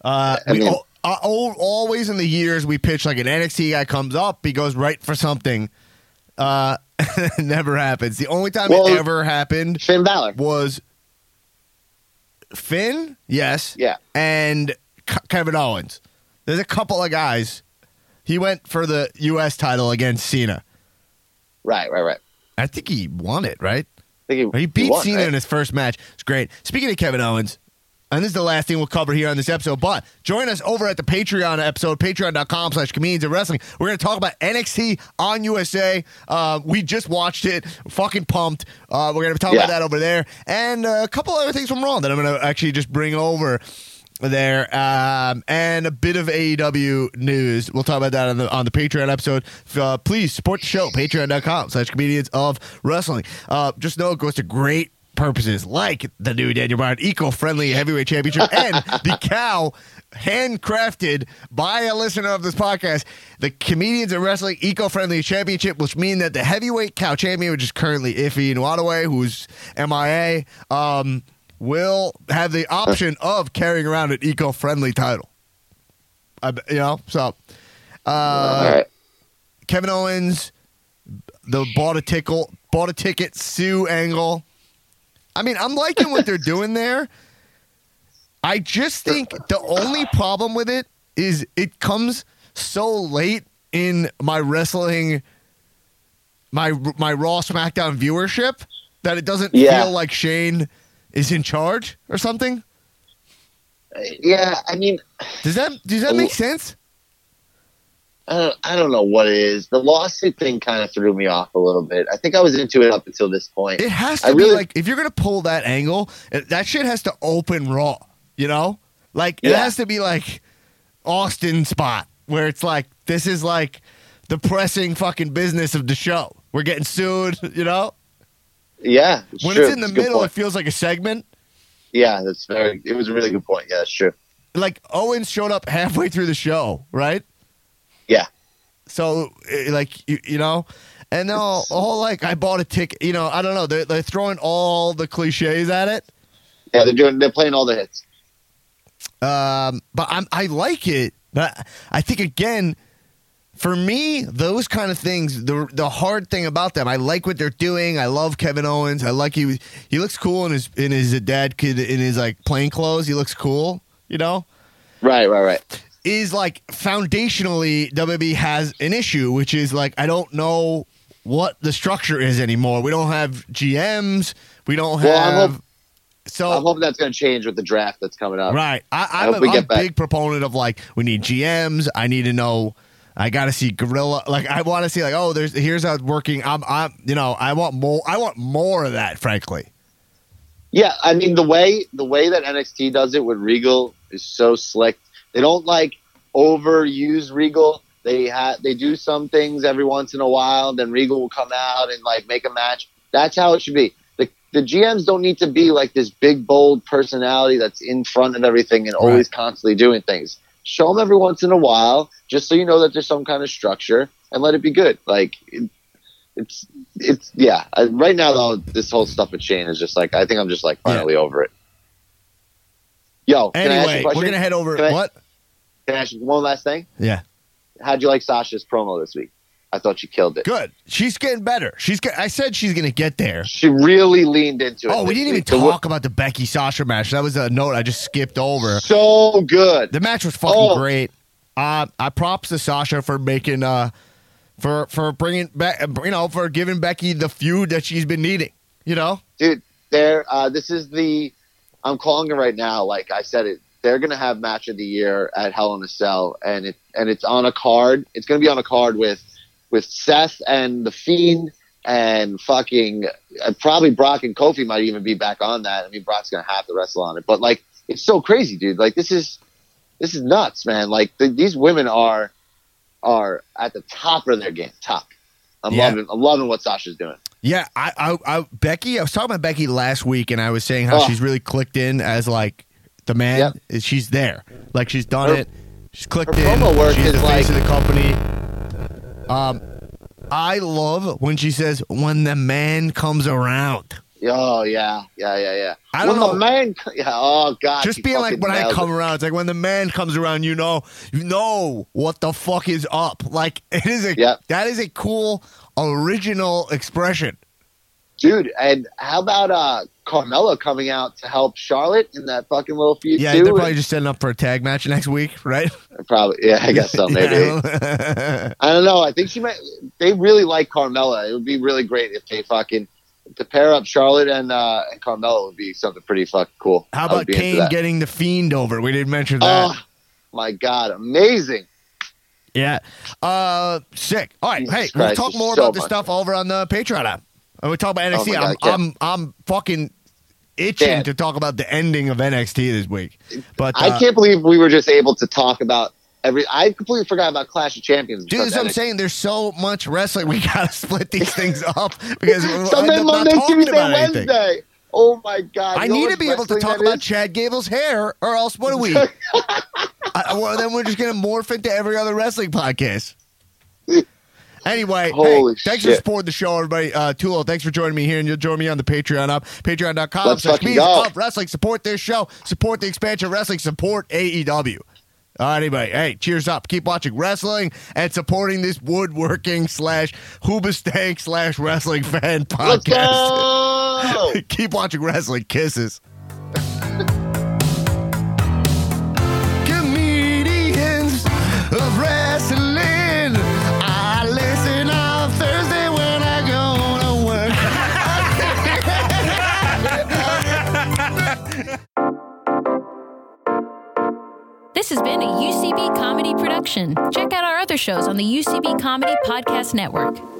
[SPEAKER 1] Always in the years we pitch like an NXT guy comes up, he goes right for something. It never happens. The only time it ever happened,
[SPEAKER 4] Finn Balor
[SPEAKER 1] was Finn, yes,
[SPEAKER 4] yeah,
[SPEAKER 1] and Kevin Owens. There's a couple of guys. He went for the U.S. title against Cena.
[SPEAKER 4] Right.
[SPEAKER 1] I think he won it, right?
[SPEAKER 4] He
[SPEAKER 1] beat Cena in his first match. It's great. Speaking of Kevin Owens, and this is the last thing we'll cover here on this episode, but join us over at the Patreon episode, patreon.com/comedians of wrestling. We're going to talk about NXT on USA. We just watched it. Fucking pumped. We're going to talk about that over there. And a couple other things from Raw that I'm going to actually just bring over there. And a bit of AEW news. We'll talk about that on the Patreon episode. Please support the show, patreon.com/comedians of wrestling. Just know it goes to great purposes like the new Daniel Bryan eco-friendly heavyweight championship and the cow handcrafted by a listener of this podcast, the Comedians of Wrestling eco-friendly championship, which means that the heavyweight cow champion, which is currently Iffy Nwadaway, who's MIA, will have the option of carrying around an eco-friendly title. So
[SPEAKER 4] All right.
[SPEAKER 1] Kevin Owens, the bought a ticket Sue angle. I mean, I'm liking what they're doing there. I just think the only problem with it is it comes so late in my wrestling, my Raw SmackDown viewership that it doesn't feel like Shane is in charge or something.
[SPEAKER 4] Yeah, I mean,
[SPEAKER 1] does that make sense?
[SPEAKER 4] I don't know what it is. The lawsuit thing kind of threw me off a little bit. I think I was into it up until this point.
[SPEAKER 1] It has to be like, if you're going to pull that angle, that shit has to open Raw, Like, it has to be like Austin spot where it's like, this is like the pressing fucking business of the show. We're getting sued,
[SPEAKER 4] Yeah.
[SPEAKER 1] When
[SPEAKER 4] true.
[SPEAKER 1] it's in the middle, it feels like a segment.
[SPEAKER 4] Yeah, it was a really good point. Yeah, that's true.
[SPEAKER 1] Like, Owens showed up halfway through the show, right?
[SPEAKER 4] Yeah.
[SPEAKER 1] So, like, and the whole, like, I bought a ticket, I don't know. They're throwing all the cliches at it.
[SPEAKER 4] Yeah, they're playing all the hits.
[SPEAKER 1] But I like it. But I think, again, for me, those kind of things, the hard thing about them, I like what they're doing. I love Kevin Owens. I like he looks cool in his dad kid in his like plain clothes. He looks cool,
[SPEAKER 4] Right.
[SPEAKER 1] Is like foundationally WWE has an issue, which is like I don't know what the structure is anymore. We don't have GMs. We don't have.
[SPEAKER 4] I'm hoping that's going to change with the draft that's coming up.
[SPEAKER 1] Right. I'm a big proponent of like we need GMs. I need to know. I got to see Gorilla. Like I want to see like here's how it's working. I want more. I want more of that. Frankly.
[SPEAKER 4] Yeah, I mean the way that NXT does it with Regal is so slick. They don't like overuse Regal. They do some things every once in a while. Then Regal will come out and like make a match. That's how it should be. The GMs don't need to be like this big bold personality that's in front of everything and always constantly doing things. Show them every once in a while, just so you know that there's some kind of structure, and let it be good. Like it's right now though, this whole stuff with Shane is just like I think I'm just like finally over it. Yo,
[SPEAKER 1] anyway, we're gonna head over. What?
[SPEAKER 4] Can I ask you one last thing?
[SPEAKER 1] Yeah.
[SPEAKER 4] How'd you like Sasha's promo this week? I thought she killed it.
[SPEAKER 1] Good. She's getting better. I said she's going to get there.
[SPEAKER 4] She really leaned into it.
[SPEAKER 1] Oh, we didn't even talk about the Becky Sasha match. That was a note I just skipped over.
[SPEAKER 4] So good.
[SPEAKER 1] The match was fucking great. I props to Sasha for making for bringing back for giving Becky the feud that she's been needing.
[SPEAKER 4] Dude, this is I'm calling it right now. Like I said it. They're gonna have match of the year at Hell in a Cell, and it's on a card. It's gonna be on a card with Seth and The Fiend and fucking probably Brock and Kofi might even be back on that. I mean, Brock's gonna have to wrestle on it, but like it's so crazy, dude. Like this is nuts, man. Like these women are at the top of their game. Top. I'm loving what Sasha's doing.
[SPEAKER 1] Yeah, Becky. I was talking about Becky last week, and I was saying how she's really clicked in as like the man. Yep. She's there. Like she's done it. She's clicked in.
[SPEAKER 4] Promo work
[SPEAKER 1] she's
[SPEAKER 4] is
[SPEAKER 1] the face
[SPEAKER 4] like
[SPEAKER 1] of the company. I love when she says, "When the man comes around."
[SPEAKER 4] Oh yeah.
[SPEAKER 1] I don't know.
[SPEAKER 4] The man, oh god.
[SPEAKER 1] Just being like when I come around, it's like when the man comes around, you know what the fuck is up. Like it is that is a cool original expression.
[SPEAKER 4] Dude, and how about Carmella coming out to help Charlotte in that fucking little feud too?
[SPEAKER 1] Yeah, they're probably just setting up for a tag match next week, right?
[SPEAKER 4] Probably, yeah, I guess so, maybe. I don't know. I think they really like Carmella. It would be really great if they to pair up Charlotte and Carmella would be something pretty fucking cool.
[SPEAKER 1] How about Kane getting the Fiend over? We didn't mention that.
[SPEAKER 4] Oh, my God. Amazing.
[SPEAKER 1] Yeah. Sick. All right. Jesus Christ, we'll talk more about this stuff over on the Patreon app. We talk about NXT.
[SPEAKER 4] God,
[SPEAKER 1] I'm fucking itching to talk about the ending of NXT this week. But
[SPEAKER 4] I can't believe we were just able to talk about I completely forgot about Clash of Champions.
[SPEAKER 1] Dude, that's what I'm saying. There's so much wrestling. We gotta split these things up because
[SPEAKER 4] Sunday, Monday, Tuesday, Wednesday. Oh my God!
[SPEAKER 1] I need to be able to talk about Chad Gable's hair, or else what are we? Then we're just gonna morph into every other wrestling podcast. Anyway,
[SPEAKER 4] Holy
[SPEAKER 1] thanks for
[SPEAKER 4] shit.
[SPEAKER 1] supporting the show, everybody. Tulo, thanks for joining me here, and you'll join me on the Patreon up.
[SPEAKER 4] Let's
[SPEAKER 1] Patreon.com/Bees
[SPEAKER 4] fucking go.
[SPEAKER 1] of Wrestling. Support this show. Support the expansion of wrestling. Support AEW. All right, anybody. Hey, cheers up. Keep watching wrestling and supporting this woodworking / Hoobastank / wrestling fan
[SPEAKER 4] Let's
[SPEAKER 1] podcast.
[SPEAKER 4] go!
[SPEAKER 1] Keep watching wrestling. Kisses. Comedians of wrestling. I listen on Thursday when I go to work.
[SPEAKER 8] This has been a UCB Comedy production. Check out our other shows on the UCB Comedy Podcast Network.